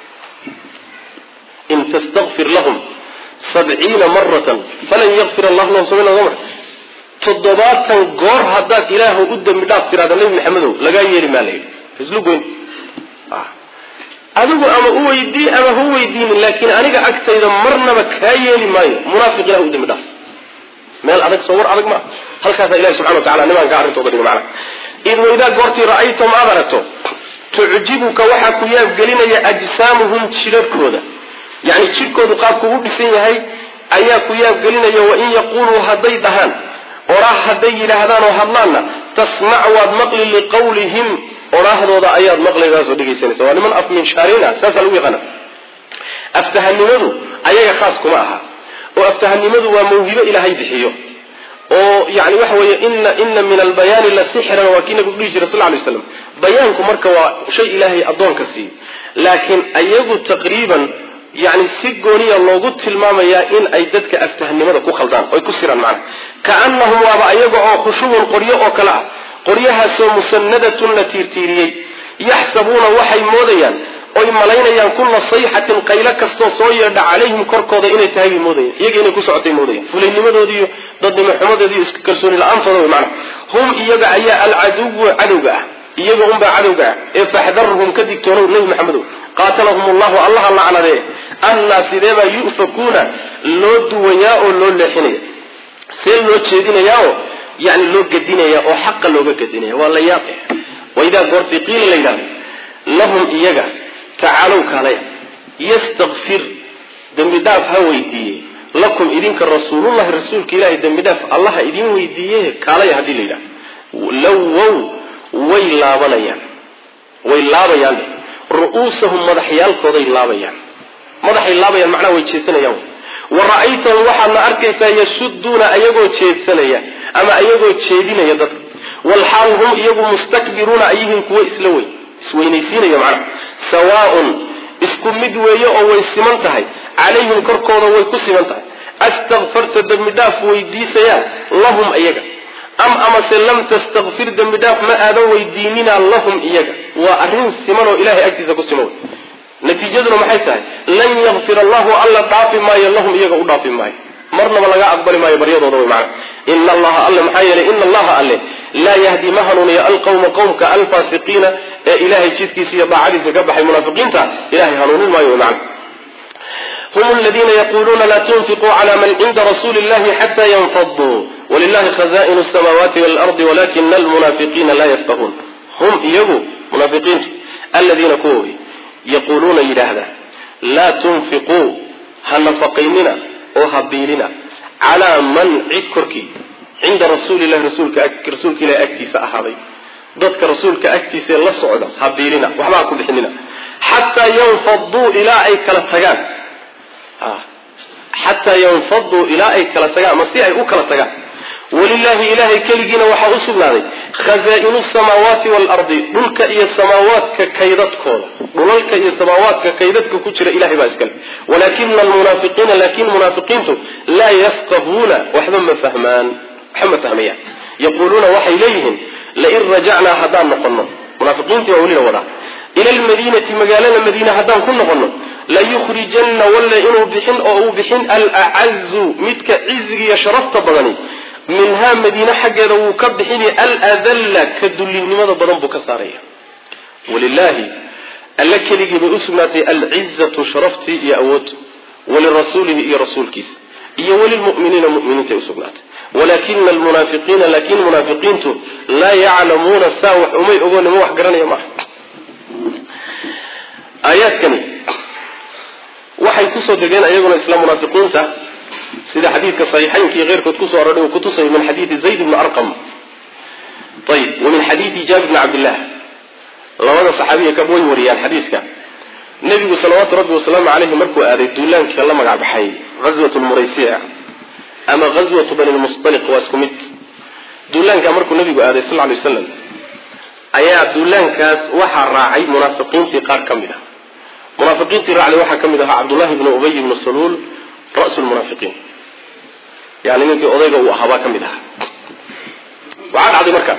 in tastakfir lahum sabciina maratan falan yakfir allahu lahum sabciina mar toddobaatan goor haddaad ilaahu u dembi dhaaf tiraada nebi maxamedow lagaa yeeli maa la yidhi islugoyn adigu ama u weydii ama hu weydiinin laakiin aniga agtayda marnaba kaa yeeli maayo munaafiq ilahu u dembi dhaaf meel adag soo war adag ma halkaasaa ilahi subxana wa tacala nimaanka arrintooda dhiga macna id waydaa goortii ra'aytum aad aragto tucjibuka waxaa ku yaabgelinaya ajsaamuhum jidharkooda yani jidhkoodu qaabku u dhisan yahay ayaa ku yaabgelinaya wain yaquluu hadday dhahaan oraah hadday yidhaahdaan oo hadlaanna tasmac waad maqli liqawlihim oraahdooda ayaad maqlaydaasoo dhegaysanaysa waa niman afminshaariina saasaa lagu yaqaana aftahanimadu ayaga khaas kuma aha oo aftahanimadu waa mawhibo ilaahay bixiyo oo yani waxa weeye ina ina min albayaani la sixran waa kii nabigu dhihi jiray sal lay waslam bayaanku marka waa shay ilaahay addoonka siiyo laakiin ayagu taqriiban yani si gooniya loogu tilmaamayaa in ay dadka aftahnimada ku khaldaan oy ku siraan macna kaanahum waaba ayaga oo khushubun qoryo oo kale ah qoryahaasoo musanadatun la tiirtiiriyey yaxsabuuna waxay moodayaan oy malaynayaan kulla sayxatin qaylo kastoo soo yeedha calayhim korkooda inay tahay bay moodayaan iyaga inay ku socotay moodayaan fulaynimadoodi iyo dadnimo xumadeedi iyo iska kalsooni la-aantooda way macna hum iyaga ayaa alcaduwu cadowga ah iyaga unbaa cadowga ah ee faxdarhum ka digtoonow nebi maxamedow qaatalahum allahu allaha lacnadee annaa sideebaa yu'fakuuna loo duwayaa oo loo leexinaya see loo jeedinayaao yani loo gedinaya oo xaqa looga gedinaya waa la yaab waidaa goortii qiila la yidhahdo lahum iyaga tacaalow kaalaya yastakfir dembi dhaaf ha weydiiye lakum idinka rasuulullahi rasuulka ilaahay dembi dhaaf allaha idin weydiiye kaalaya haddii la yidhahdo lawow way laabanayaan way laabayaan ru'uusahum madaxyaalkooday laabayaan madaxay laabayaan macnaha way jeedsanayaan wa ra'aytahum waxaadna arkaysaa yasuduuna ayagoo jeedsanaya ama ayagoo jeedinaya dadka walxaal hum iyagu mustakbiruuna ayihiin kuwo isla weyn isweynaysiinaya macnaha sawaaun isku mid weeye oo way siman tahay calayhim korkooda way ku siman tahay astakfarta dembi dhaaf weydiisayaan lahum iyaga am amase lam tastakfir dembi dhaaf ma aadan weydiinina lahum iyaga waa arrin siman oo ilahay agtiisa ku siman wey natiijaduna maxay tahay lan yakfir allahu alla dhaafi maayo lahum iyaga u dhaafi maayo marnaba laga aqbali maayo baryadooda way macna ina allaha alle maxaa yeelay ina allaha alle laa yahdi ma hanuuniya alqawma qowmka alfaasiqiina ee ilahay jidkiisa iyo daacadiisa ka baxay munaafiqiinta ilahay hanuunin maayo way macna hum aladiina yaquluuna laa tunfiquu cala man cinda rasuuli illahi xata yanfaduu walilahi khaza'inu samaawaati waalardi walakina almunaafiqiina laa yafqahuun hum iyagu munaafiqiintu aladiina kuwa yaquuluuna yidhaahda laa tunfiquu ha nafaqaynina oo ha biilina calaa man cid korkii cinda rasuulillahi rasuulka rasuulka ilahi agtiisa ahaaday dadka rasuulka agtiisa la socda ha biilina waxba ha ku bixinina xataa yanfaduu ilaa ay kala tagaan xataa yanfaduu ilaa ay kala tagaan ama si ay u kala tagaan walilahi ilahay keligiina waxaa u sugnaaday khazaa-inu samaawaati waalardi dhulka iyo samaawaadka kaydadkooda dhulalka iyo samaawaadka kaydadka ku jira ilahay baa iskale walakina almunaafiqiina laakin munaafiqiintu laa yafqahuuna waxba ma fahmaan waxba ma fahmayaan yaquuluuna waxay leeyihiin lain rajacnaa haddaan noqono munaafiqiintii waa welina wadaa ila almadiinati magaalada madiina haddaan ku noqono layukhrijanna walla inuu bixin oo uu bixin alacazu midka cizigiiyo sharafta badani minhaa madiine xaggeeda wuu ka bixini aladalla ka dullinimada badan buu ka saaraya walilaahi alla keligii bay u sugnaatay alcizatu sharaftii iyo awood ولرسوله إيا رسول كيس إيا وللمؤمنين مؤمنين تأسقنات ولكن المنافقين لكن المنافقين لا يعلمون الساوح أمي أقول موح قراني يا معه آيات كني waxay ku soo degeen ayaguna islaam munaafiqiinta sida xadiidka saxiixayn ki غيركود ku soo aroray ku tusay min xadiid Zayd ibn Arqam طيب ومن حديث جابر بن عبد الله labada saxaabiga ka boon wariyaan xadiiska nabigu sallallahu alayhi wa sallam alayhi markuu aaday duulaanka la magac baxay ghazwatul muraysi'a ama ghazwatu bani al-mustaliq waa isku mid duulaanka markuu nabigu aaday sallallahu alayhi wa sallam ayaa duulaankaas waxa raacay munaafiqiintii qaar kamid ah munaafiqiintii raacay waxa kamid ah Abdullah ibn Ubay ibn Salul ra's al-munafiqin yaani ninkii odayga uu ahaa kamid ah waxa dhacday markaa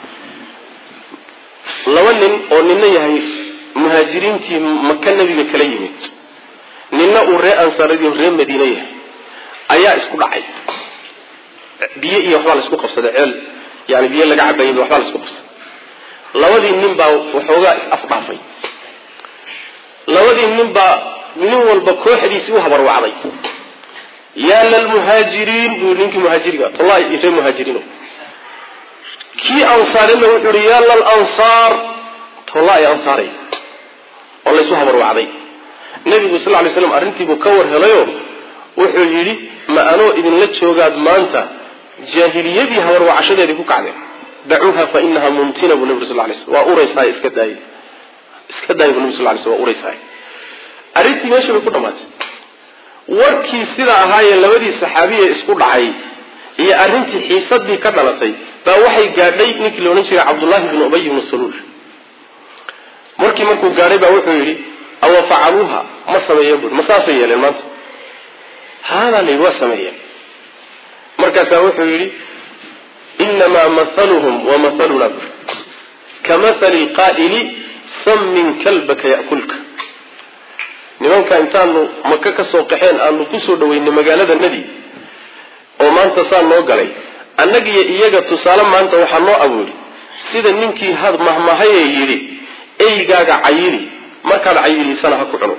laba nin oo ninna yahay muhaajiriintii Makka nabiga kala yimid ninna uu ree ansaaradii ree Madiina yahay ayaa isku dhacay biyo iyo waxba la isku qabsaday ceel yaani biyo laga cabayay waxba la isku qabsaday labadii nin baa waxoogaa is afdhaafay labadii nin baa nin walba kooxdiisii u habar wacday yaa lal muhaajiriin buu ninkii muhaajiriga wallahi ilaa muhaajiriin kii ansaarina wuxuu yiri yaa lal ansaar wallahi ansaari wallahi soo habar wacday nabigu sallallahu alayhi wasallam arintii buu ka war helayo wuxuu yiri ma anoo idin la joogaad maanta jaahiliyadii habar wacashadeedii ku kacday dacuha fa innaha mumtina bu nabi sallallahu alayhi wasallam wa uraysaa iska daay iska daay bu nabi sallallahu alayhi wasallam uraysaa arintii meesha ku dhamaatay warkii sida ahaayeen labadii saxaabiye isku dhacay iyo arintii xiisadii ka dhalatay baa waxay gaadhay ninkii loo oran jiray Abdullah ibn Ubay ibn Salul markii markuu gaaray baa wuxuu yiri aw fa'aluha ma sameeyeen buu ma saafayeen maanta hada li wa sameeyeen markaas wuxuu yiri inma mathaluhum wa mathaluna kamathali qa'ili sammin kalbaka ya'kulka nimanka intaanu Makka ka soo qaxeen aanu ku soo dhaweynay magaalada Nadi oo maanta saan loo galay annaga iyo iyaga tusaale maanta waxa loo abuuri sida ninkii had mahmahay yiri eygaaga cayili markaad cayilisana ha ku cuno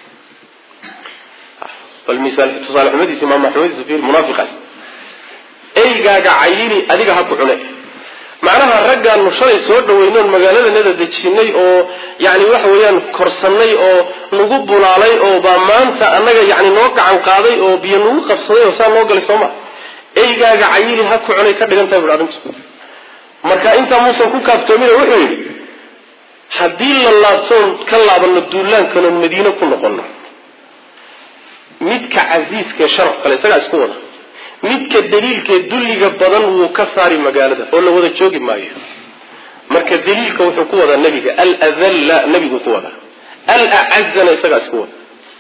bal misaal tusaale xumadiisa ma maxmuudisa fiir munaafiqas eygaaga cayili adiga ha ku cuno macnaha raggan mushay soo dhaweynay magaalada Nadi dejinay oo yaani wax weeyaan korsanay oo lagu bulaalay oo ba maanta annaga yaani noo gacan qaaday oo biyo nagu qabsaday oo saan loo galay Sooma eygaaga cayili ha ku cunay ka dhigantahay buurintu marka inta muusan ku kaaftoomin wuxuu yiri hadii la laabtoon ka laabano duulaankan Madiina ku noqono midka aziiska sharaf kale isaga isku wada midka daliilka dulliga badan uu ka saari magaalada oo la wada joogi maayo marka daliilka wuxuu ku wada nabiga al-adalla nabigu ku wada al-a'azzana isaga isku wada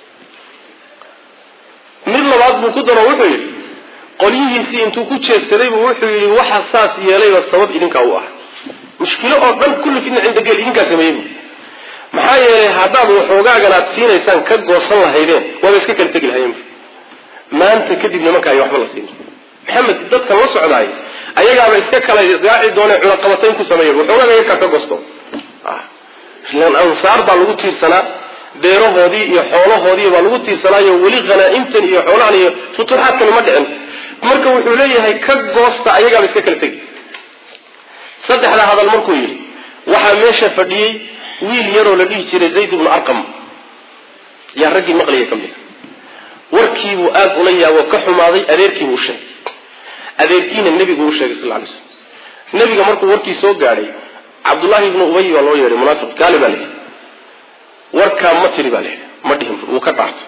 mid labaad buu ku daro wuxuu yiri qolihiisi intuu ku jeesaday wuxuu yiri waxa saas yeelay waa sabab idinka u ah mushkilo oo dhan kullu fidna inta gal idinka sameeyay maxaa yeelay hadaba waxoogaagana aad siinaysan ka goosan lahaydeen waa iska kala tagi lahaayeen maanta kadib nimanka ay waxba la siin maxamed dadka la socday ayaga iska kala raaci doona cuna qabatayn ku sameeyay waxoogaga yarka ka goosto ah lan ansaar baa lagu tiirsanaa deerahoodii iyo xoolahoodii baa lagu tiirsanaayo wali qanaa'imtan iyo xoolahan iyo futuuxaadkan ma dhicin marka wuxuu leeyahay ka goosta ayaga iska kala tagi saddexda hadal markuu yiri waxa meesha fadhiyay wiil yar oo la dhigi jiray Zayd ibn Arqam ya ragii maqliye kamid warkii uu aad u leeyahay ka xumaaday adeerkii uu sheegay adeerkiina nabigu uu sheegay sallallahu alayhi wasallam nabiga markuu warkii soo gaaray Abdullah ibn Ubay waa loo yeeray munaafiq gaalib ah warka ma tiri bale ma dhihin uu ka dhaartay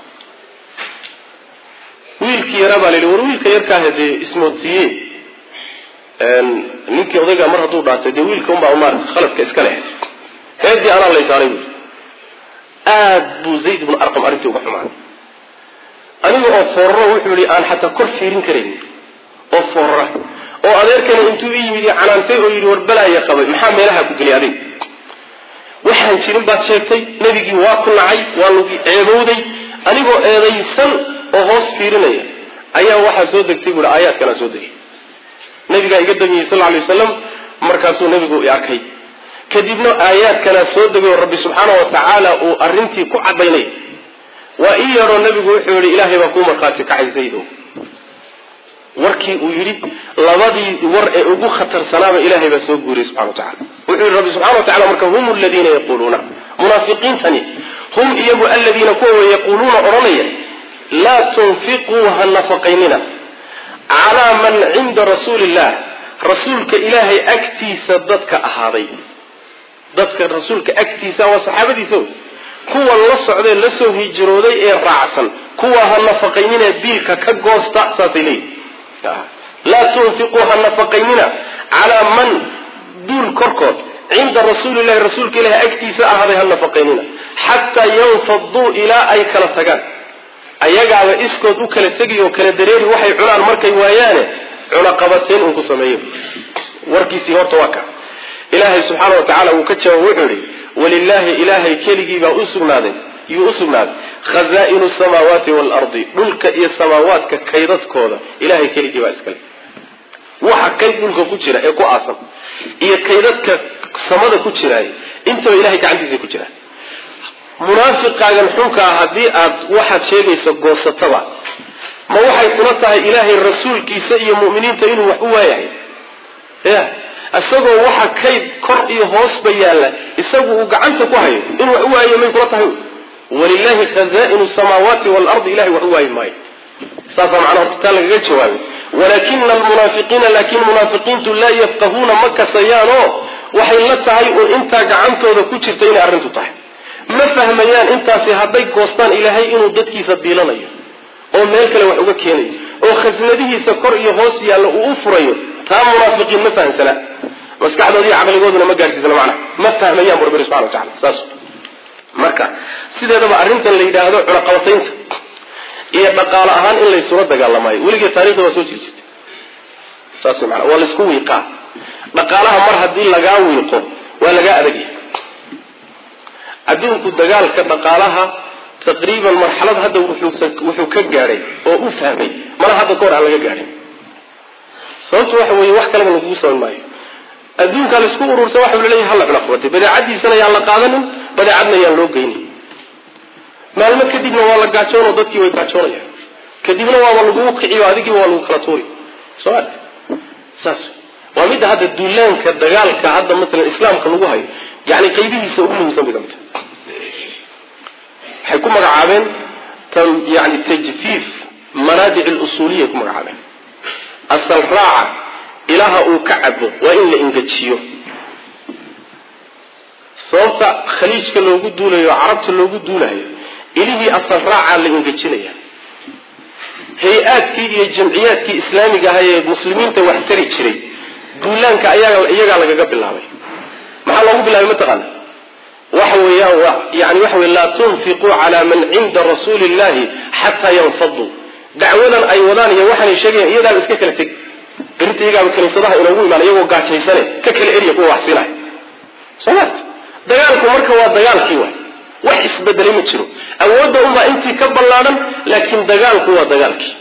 wiilkii yara baa leeyahay war wiilka yarka ahade ismoodsiye een ninkii odayga mar haduu dhaartay de wiilka uma umar khaladka iska leh heedii ana la isaaray aad buu Zayd ibn Arqam arintii uga xumaaday anigu oo forro wuxuu yiri aan xataa kor fiirin karin oo forro oo adeerkana intuu yimid canaantay oo yiri war balaaya qabay maxaa meelaha ku galay adeeg waxaan jirin baad sheegtay nabigi waa ku nacay waa lagu eedowday anigoo eedaysan oo hoos fiirinaya ayaa waxa soo degtay buu aayad kala soo degay nabiga iga damiyay sallallahu alayhi wasallam markaasuu nabigu i arkay kadibna aayad kala soo degay rabbi subhanahu wa ta'ala oo arintii ku cadaynay وإيرو النبي وحول إلهي وكوم قاتك عزيزه warkii uu yiri labadii war ee ugu khatarsanaa ilaahay ba soo guuray subhanahu wa ta'ala wuxuu rabbi subhanahu wa ta'ala marka hum alladina yaquluna munafiqintani hum iyagu alladina kuwa yaquluna oranaya la tunfiqu hanafaqinina ala man 'inda rasulillah rasuulka ilaahay agtiisa dadka ahaaday dadka rasuulka agtiisa waa saxaabadiisa kuwa la socday la soo hijrooday ee raacsan kuwa hanafaqinina biilka ka goosta saasay لا تنفقوها النفقيننا على من دول كركوت عند رسول الله رسول كله اكتساء هذه النفقيننا حتى ينفضوا الى اي كلا تغان ايغا اسكود او كلا تغي او كلا دريري waxay cunaan markay waayaan cuna qabateen uu ku sameeyo warkiisi horta waka ilaahay subhanahu wa ta'ala uu ka jawaabo wuxuu walillahi ilaahay keligii baa u sugnaaday iyo u sugnaaday khazaa'inu samawati wal ardi dhulka iyo samaawaadka kaydadkooda ilaahay keligii baa iskale waxa kayd dhulka ku jira ee ku aasan iyo kaydadka samada ku jira inta ilaahay gacantiisa ku jira munaafiqaagan xunka hadii aad waxa sheegayso goosataba ma waxay kula tahay ilaahay rasuulkiisa iyo muuminiinta inuu wax u waayahay ya asagoo waxa kayd kor iyo hoos bayaala isagu uu gacanta ku hayo inuu wax u waayahay ma kula tahay ولله خزائن السماوات والأرض إلهي وهو ماي ساسا معنا ارتتال لغا جوابي ولكن المنافقين لكن المنافقين لا يفقهون مكة سيانو وحي لتهي وانتا قعنتو ذا كوشرتين ارنتو تحي ما فهميان انتا سيهبي قوستان إلهي انو ددكي سبيلاني او ميلك لو وحوغا كيني او خزنده سكر يهوس يالا وفريو تا منافقين ما فهم سلا بس قاعدو دي عقل يقودنا ما قارسي سلا معنا ما فهميان بربي سبحانه وتعالى ساسو marka sideedaba arintan la yiraahdo cunaqabataynta iyo dhaqaale ahaan in la isula dagaalamayo waliga taariikhda waa soo jirtay taas macna wala isku wiiqa dhaqaalaha mar hadii laga wiiqo waa laga adagay adduunku dagaalka dhaqaalaha taqriiban marxalad hadda wuxuu ka gaaray oo u fahmay mana hadda koor aan laga gaarin sababtu waxa weeye wax kale lagu soo maayo adduunka la isku urursan waxa uu leeyahay hal cunaqabatay badeecadiisana yaa la qaadanin badeecadna yaa loo geeyay maalmo kadibna waa la gaajoon oo dadkii way gaajoonayaan kadibna waa lagu kiciyo adigii waa lagu kala tuuri soo saas waa mid hadda duulaanka dagaalka hadda mesela islaamka lagu hayo yaani qaybihiisa ugu muhiimsan bidamta waxay ku magacaabeen tan yaani tajfiif manaadic al-usuliyya ku magacaabeen asal raaca ilaha uu ka cabo waa in la ingajiyo sababta khaliijka loogu duulayo carabta loogu duulayo ilihii asal raaca la ingajinaya hay-aadkii iyo jamciyaadkii islaamiga ah ee muslimiinta wax tari jiray duulaanka ayaga iyaga lagaga bilaabay maxaa loogu bilaabay mataqaana waxa weeyaan yani waxa weey la tunfiqu ala man inda rasuulillahi hatta yanfadu dacwadan ay wadaan iyo waxaan sheegay iyada iska kala tag intiiga kaniisadaha inuu imaan iyagoo gaajaysane ka kala eriya kuwa waxsinay salaad dagaalku marka waa dagaalkii waa wax isbedelay ma jiro awoodda uma intii ka ballaaran laakiin dagaalku waa dagaalkii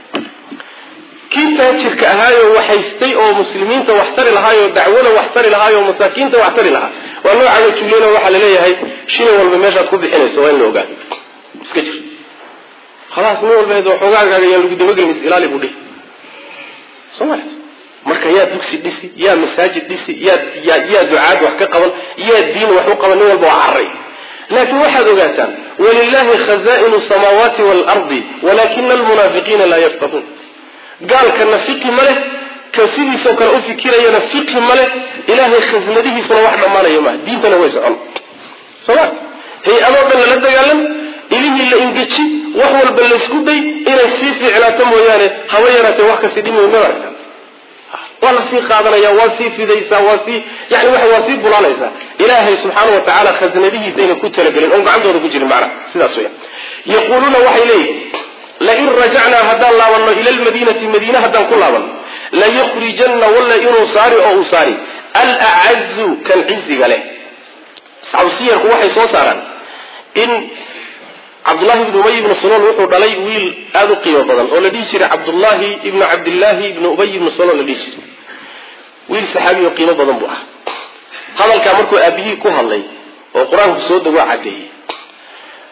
kii taajirka ahaayo waxaystay oo muslimiinta wax tari lahaayo dacwada wax tari lahaayo masaakiinta wax tari lahaa waa nooca juleena waxa la leeyahay shin walba meeshaad ku bixinayso waa in la ogaado iska jir خلاص مو walba waxoogaa yaa lagu dabagelmis ilaali buu dhig Soomaaliya marka yaa dugsi dhisi yaa masaajid dhisi yaa yaa ducaad wax ka qaban yaa diin wax u qaban walba waa array laakiin waxaad ogaataan walillahi khazaa'inu samawati wal ardi walakin al munafiqina la yafqahun قال كان فقه مله كسيدي سو كان افكيرينا فقه مله الهي خزنته سنه واحده ما ليما دينتنا ويسعل صلاه هي امر لا دغالم الهي لا انجتي وهو البلسكودي الى سيف على تمويانه هويرته wax ka sidii uu marka wala si qaadanaya wasi fidaysa wasi yani wax wasi bulanaysa ilaahi subhanahu wa ta'ala khaznadihiisa inay ku talagalin oo gacantooda ku jirin macna sidaas weeyaan yaquluna waxay leeyihiin la in rajacna hada Allah wa ila al-madinati madina hada kullaban la yukhrijanna wala inu sari oo usari al-a'azz kan izziga leh sawsiyar waxay soo saaran in Abdullah ibn Ubay ibn Salul wuxuu dhalay wiil aad u qiimo badan oo la dhigi jiray Abdullah ibn Abdullah ibn Ubay ibn Salul la dhigi jiray wiil saxaabi oo qiimo badan buu ah hadalka markuu abiyi ku hadlay oo quraanku soo dhawa cadeeyay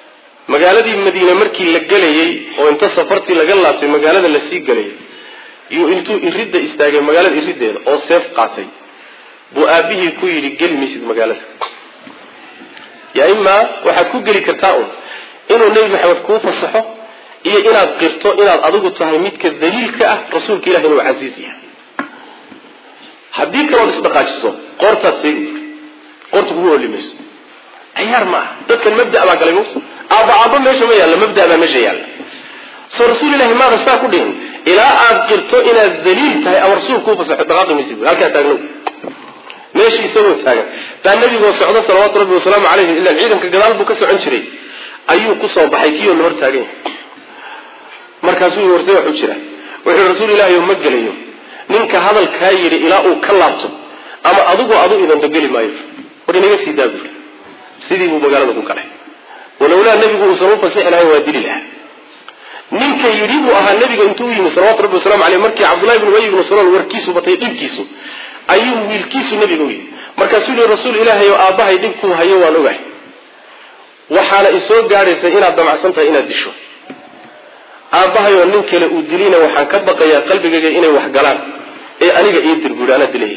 magaaladii Madiina markii la galayay oo inta safartii laga laabtay magaalada la sii galay iyo intuu irida istaagay magaalada irideeda oo seef qaatay buu aabihii ku yiri gal misid magaalada ya imma waxa ku gali kartaa inuu Nabi Maxamed ku fasaxo iyo inaad qirto inaad adigu tahay midka daliilka ah rasuulka Ilaahay oo aziis yahay hadii kale isdaqaajiso qorta tig qorta ugu walimis ayar ma dadkan mabda aba galay mufti aba aba meesha ma yaala mabda aba meesha yaala soo rasuul Ilaahay ma rasa ku dhigin ila aad qirto inaad daliil tahay aw rasuulku fasaxo dhaqaaqi misib halka taagno meeshii soo taagan taa nabiga socdo salawaatu rabbi wa salaamu alayhi illa ciidanka gadaal buu ka socon jiray ayuu ku soo baxay kiyo hor taagan markaasuu warsay wuxuu jira wuxuu rasuul Ilaahay ma galayo ninka hadalka yiri ilaa uu ka laabto ama adigu adu idan dagali maayo wadinaga sii daabul sidii uu magaalada ku galay walawla nabigu uu soo fasaxay waa dililaa ninka yiri uu ahaa nabiga intuu yimi salawaatu rabbi wa salaamu alayhi markii Abdullah ibn Ubay ibn Salul warkiisu batay dhibkiisu ayuu wiilkiisu nabiga yiri markaasuu yiri rasuul Ilaahay oo aabahay dhibku hayo waan ogahay waxaana isoo gaaraysa inaad damacsantahay inaad disho aabahay oo nin kale uu dilina waxaan ka baqayaa qalbigayga inay wax galaan ee aniga ii dirbuudana dilay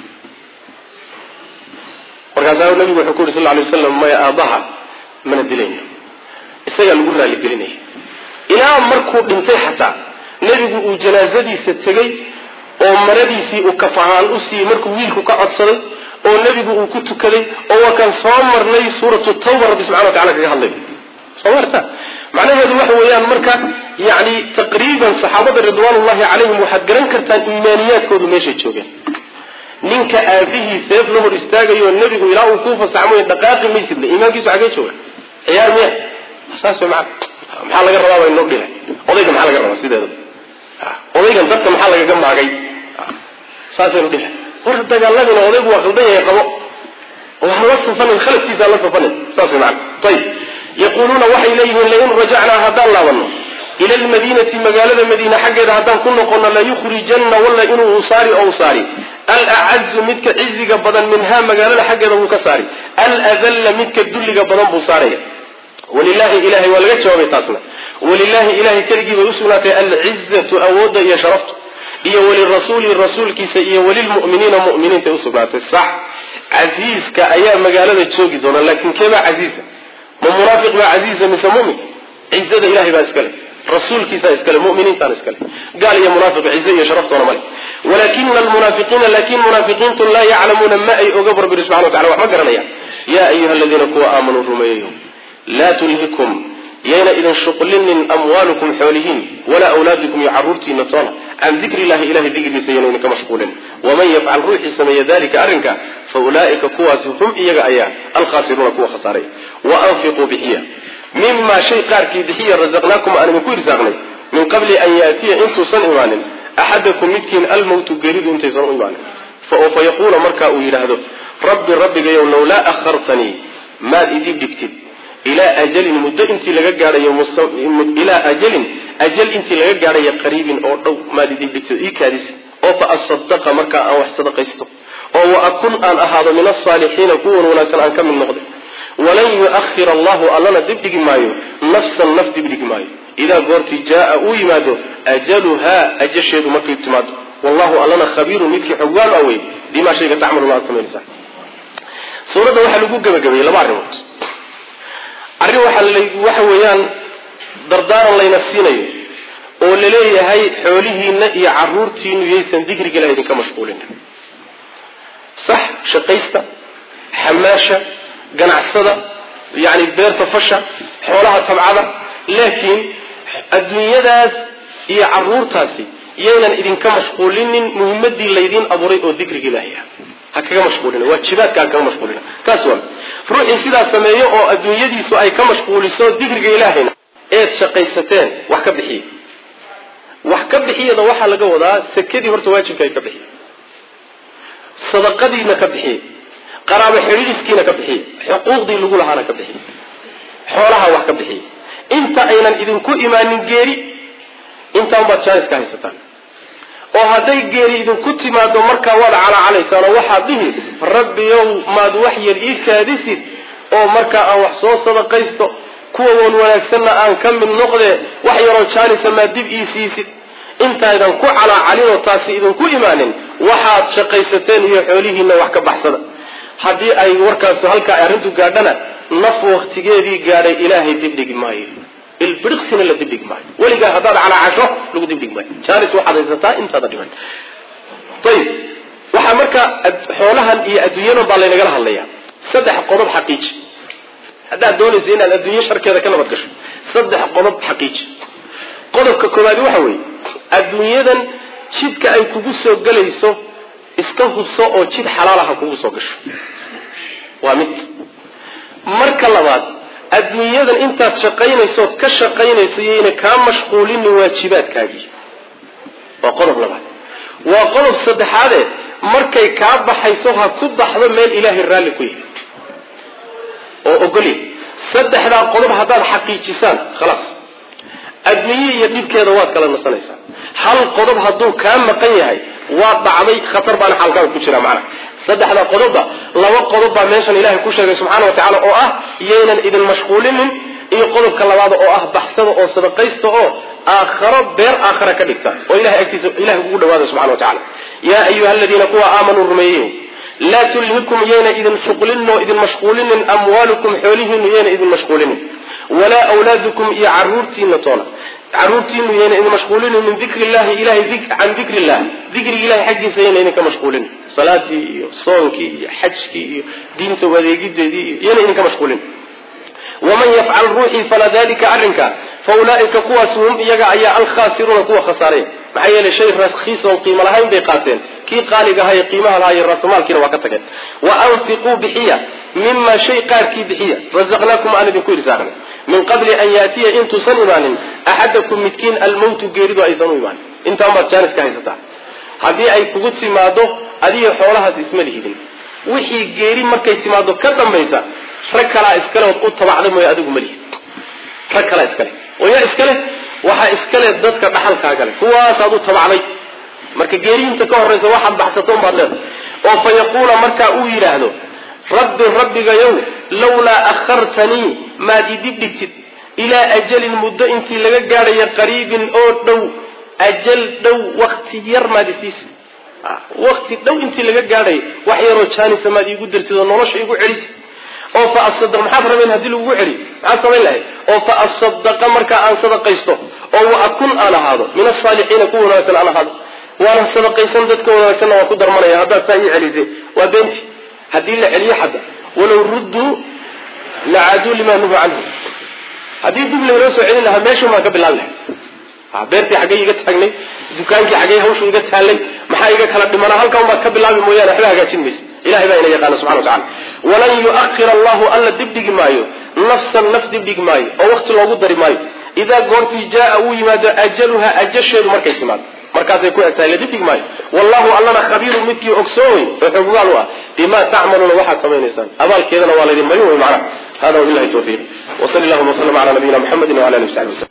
markaasuu nabigu wuxuu ku yiri sallallahu alayhi wasallam ma aabaha mana dilayna isaga lagu raali gelinay ilaa markuu dhintay xataa nabigu uu janaazadiisa tagay oo maradiisii uu kafahaan u sii markuu wiilku ka codsaday oo nabigu uu ku tukaday oo kan soo marnay suuratu tawba rabbi subhanahu wa ta'ala kaga hadlay sawarta macnaheedu waxa weeyaan marka yaani taqriiban saxaabada ridwaanullaahi calayhim waxaad garan kartaan iimaaniyaadkoodu meesha joogeen ninka aabihii seef la hor istaagayo nabigu ilaa uu ku fasaxmay dhaqaaqi miisida iimaankiisu xagee jooga ciyaar miya asaas ma maxaa laga rabaa inuu dhilay odayga maxaa laga rabaa sideeda odaygan dadka maxaa laga gamaagay saasay u dhilay war dagaaladina odaygu waa qaldan yahay qabo oo la safan khalaftiisa la safan saasay ma tayib يقولون وحي إليه لئن رجعنا هذا الله ونه إلى المدينة مقالة مدينة حقا هذا كنا قلنا لا يخرجن ولا إنه صاري أو صاري الأعز متك عزق بدن منها مقالة حقا وكساري الأذل متك الدل بدن بصاري ولله إلهي والغتش وبيتاسنا ولله إلهي كرقي ويسونا العزة أود يا شرفت إيا وللرسول الرسول كيس إيا وللمؤمنين مؤمنين تأسونا الصح عزيز كأيام مقالة تشوكي دونا لكن كما عزيزة ومرافق مع عزيزة من سمومك عزة إلهي بأسكاله رسول كيسا إسكاله مؤمنين تان إسكاله قال يا منافق عزة يا شرفت وانا مالي ولكن المنافقين لكن منافقين لا يعلمون ما أي أقبر برسول سبحانه وتعالى وحمقرنا يا أيها الذين كوا آمنوا الرميهم لا تلهكم يين إذا شقلن أموالكم حولهن ولا أولادكم يعرورتي نطانا عن ذكر الله إله ذكر بسيانين كمشغولين ومن يفعل روح سمي ذلك أرنك فأولئك كواس هم إيجا أيام الخاسرون كوا خسارين وأنفقوا بحية مما شيء قاركي بحية رزقناكم أنا من كل رزقني من قبل أن يأتي إنتو صن إيمان أحدكم متكين الموت قريب إنتو صن إيمان فيقول مركا إلى هذا ربي ربي يوم لو لا أخرتني ما إديب دكتب إلى أجل مدة أنت لقى يوم إلى أجل أجل أنت لقى قريب أو ما إديب دكتب إيه كارث أو فأصدق مركا أو صدق يستو أو أكون أن أهذا من الصالحين كون وناسا أن كم من نقضي ولن يؤخر الله ألنا دبدق مايو نفسا نفس دبدق مايو إذا قرت جاء أويماده أجلها أجشهد مكي اتماده والله ألنا خبير ملك حوال أوي بما شيء تعمل الله سمين سا سورة وحا لقوق قبل قبل لما عرمت عرم وحا ويان دردار الله ينفسيني ولا ليه هاي حوله نئي عرورتي يسن ذكر كلا يدين كمشغولين صح شقيستا حماشة قناعسده يعني بيرت فشة حولها تبعها لكن الدنيا داس هي عرورتاسي يينا إذن كمشغولين مهمدي الليدين أبوري أو ذكر إلهية هكذا مشغولين واتشبات كان مشغولين كاسوال روحي سيدا سمايه أو الدنيا دي سؤال كمشغولي سوى ذكر إلهينا إيه شقيستين وحكا بحيه وحكا بحيه ده وحا لقوة ده سكدي هرت واجب كي كبحيه صدقدي نكبحيه قرابة حريسكينا كبحي حقوق دي اللي قولها أنا كبحي حولها واحد كبحي انت اينا اذن كو ايمان جيري انت امبات شايس كاهي ستان وهذي جيري اذن كنت ما دو مركا وضع على علي سانا وحا به ربي يوم ما دو وحي الإيكاديسي او مركا او حصوص صدقيستو kuwa wan wanaagsanna aan ka mid noqde wax yaroo jaanisa ma dib iisiisid intaydan ku calaacalinoo taasi idinku imaanin waxaad shaqaysateen iyo xoolihiina wax ka baxsada haddii ay warkaas halka ay arrintu gaadhana naf waqtigeedii gaadhay ilaahay dibdhigi maayo ilbiriqsina la dibdhigi maayo weligaa haddaad calaacasho lagu dibdhigi maayo jaanis waxaad haysataa intaada dhiman ayib waxaa marka xoolahan iyo adduunyadan baa laynagala hadlayaa saddex qodob xaqiiji haddaad doonayso inaad adduunyo sharkeeda ka nabad gasho saddex qodob xaqiiji qodobka koowaad waxa weeye adduunyadan jidka ay kugu soo galayso iska hubso oo jid xalaal ah kugu soo gasho waa mid marka labaad adduunyadan intaad shaqaynayso ka shaqaynayso iyayna kaa mashquulin waajibaadkaagii waa qodob labaad waa qodob saddexaade markay kaa baxayso ha ku baxdo meel ilaahay raalli ku yahay oo ogoli saddexdaa qodob haddaad xaqiijisaan khalaas adduunye iyo dhibkeeda waad kala nasanaysaa hal qodob hadduu kaa maqan yahay waa dhacday khatar baana xaalkaaga ku jira macnaha saddexdaa qodobba laba qodob baa meeshan ilaahay ku sheegay subxaana watacaala oo ah iyaynan idin mashquulinin iyo qodobka labaad oo ah baxsada oo sadaqaysta oo aakharo beer aakhara ka dhigta oo ilahay agtiisa ilahay ugu dhawaada subxana watacaala yaa ayuha aladiina kuwa aamanuu rumeeyeyo laa tulhikum yayna idin shuqlinin oo idin mashquulinin amwaalukum xoolihiinu yayna idin mashquulinin walaa awlaadukum iyo caruurtiina toona caruurtiinu yayna idin mashquulinin min dikri illahi ilahay can dikri illah dikriga ilahay xaggiisa yayna idinka mashquulinin salaadii iyo soonkii iyo xajkii iyo diinta wadeegideedii iyo yayna idinka mashquulinin waman yafcal ruuxii fala dalika arrinka faulaaika kuwaas hum iyaga ayaa alkhaasiruuna kuwa khasaareya maxaa yeelay shay rakiis oon qiimo lahayn bay qaateen kii qaaliga ahaa ee qiimaha lahaa iyo raasamaalkiina waa ka tageen wa anfiquu bixiya mima shay qaarkii bixiya razaqnaakum aan idinku irsaaqnay min qabli an yaatiya intuusan imaanin axadakum midkiin almawtu geeridu aysan u imaanin intaan baad jaanis ka haysataa haddii ay kugu timaado adiyo xoolahaas isma lihidin wixii geeri markay timaado ka dambaysa rag kalaa iskale ood u tabacda mooye adigu ma lihid rag kalaa iskale oo yaa iskale waxaa iskale dadka dhaxalkaagale kuwaasaad u tabacday marka geeriinta ka horraysa waxaad baxsatoon baad leedahay oo fa yaquula markaa uu yidhaahdo rabbi rabbigayow lawlaa akhartanii maad idib dhigtid ilaa ajalin muddo intii laga gaadhayo qariibin oo dhow ajal dhow wakti yar maad isiisi wakti dhow intii laga gaadhayo wax yaroo jaanisa maad iigu dirtid oo nolosha igu celisi oo fa asadaq maxaad rabeen haddii lagugu celi maxaad samayn lahayd oo fa asadaqa markaa aan sadaqaysto oo wa akun aan ahaado min asaalixiina kuwa wanaagsan aan ahaado waana sadaqaysan dadka wanaagsanna waa ku darmanaya haddaad saa ii celisay waa beenti haddii la celiyo xadda walow rudduu lacaaduu limaa nuhu canhu haddii dib laynoo soo celin lahaa meeshun baan ka bilaabi lahay beertii xaggay iga taagnay dukaankii xaggay hawshu iga taallay maxaa iga kala dhimanaa halkan baad ka bilaabi mooyaane waxba hagaajin maysa ilahay baa ina yaqaana subxana watacala walan yuakhir allahu alla dibdhigi maayo nafsan naf dibdhigi maayo oo wakti loogu dari maayo idaa goortii jaa uu yimaado ajaluha ajasheedu markay timaado markaasay ku egtahay la dibdhigi maayo wallahu allana khabiirun midkii ogsoon wey oo xoggaal u ah bimaa tacmaluuna waxaad samaynaysaan abaalkeedana waa laydin marin wey macnaha hada wabillahi tawfiiq wasali allahuma wasallam ala nabiyina muxamedin wala alihi wasaxbi wasallam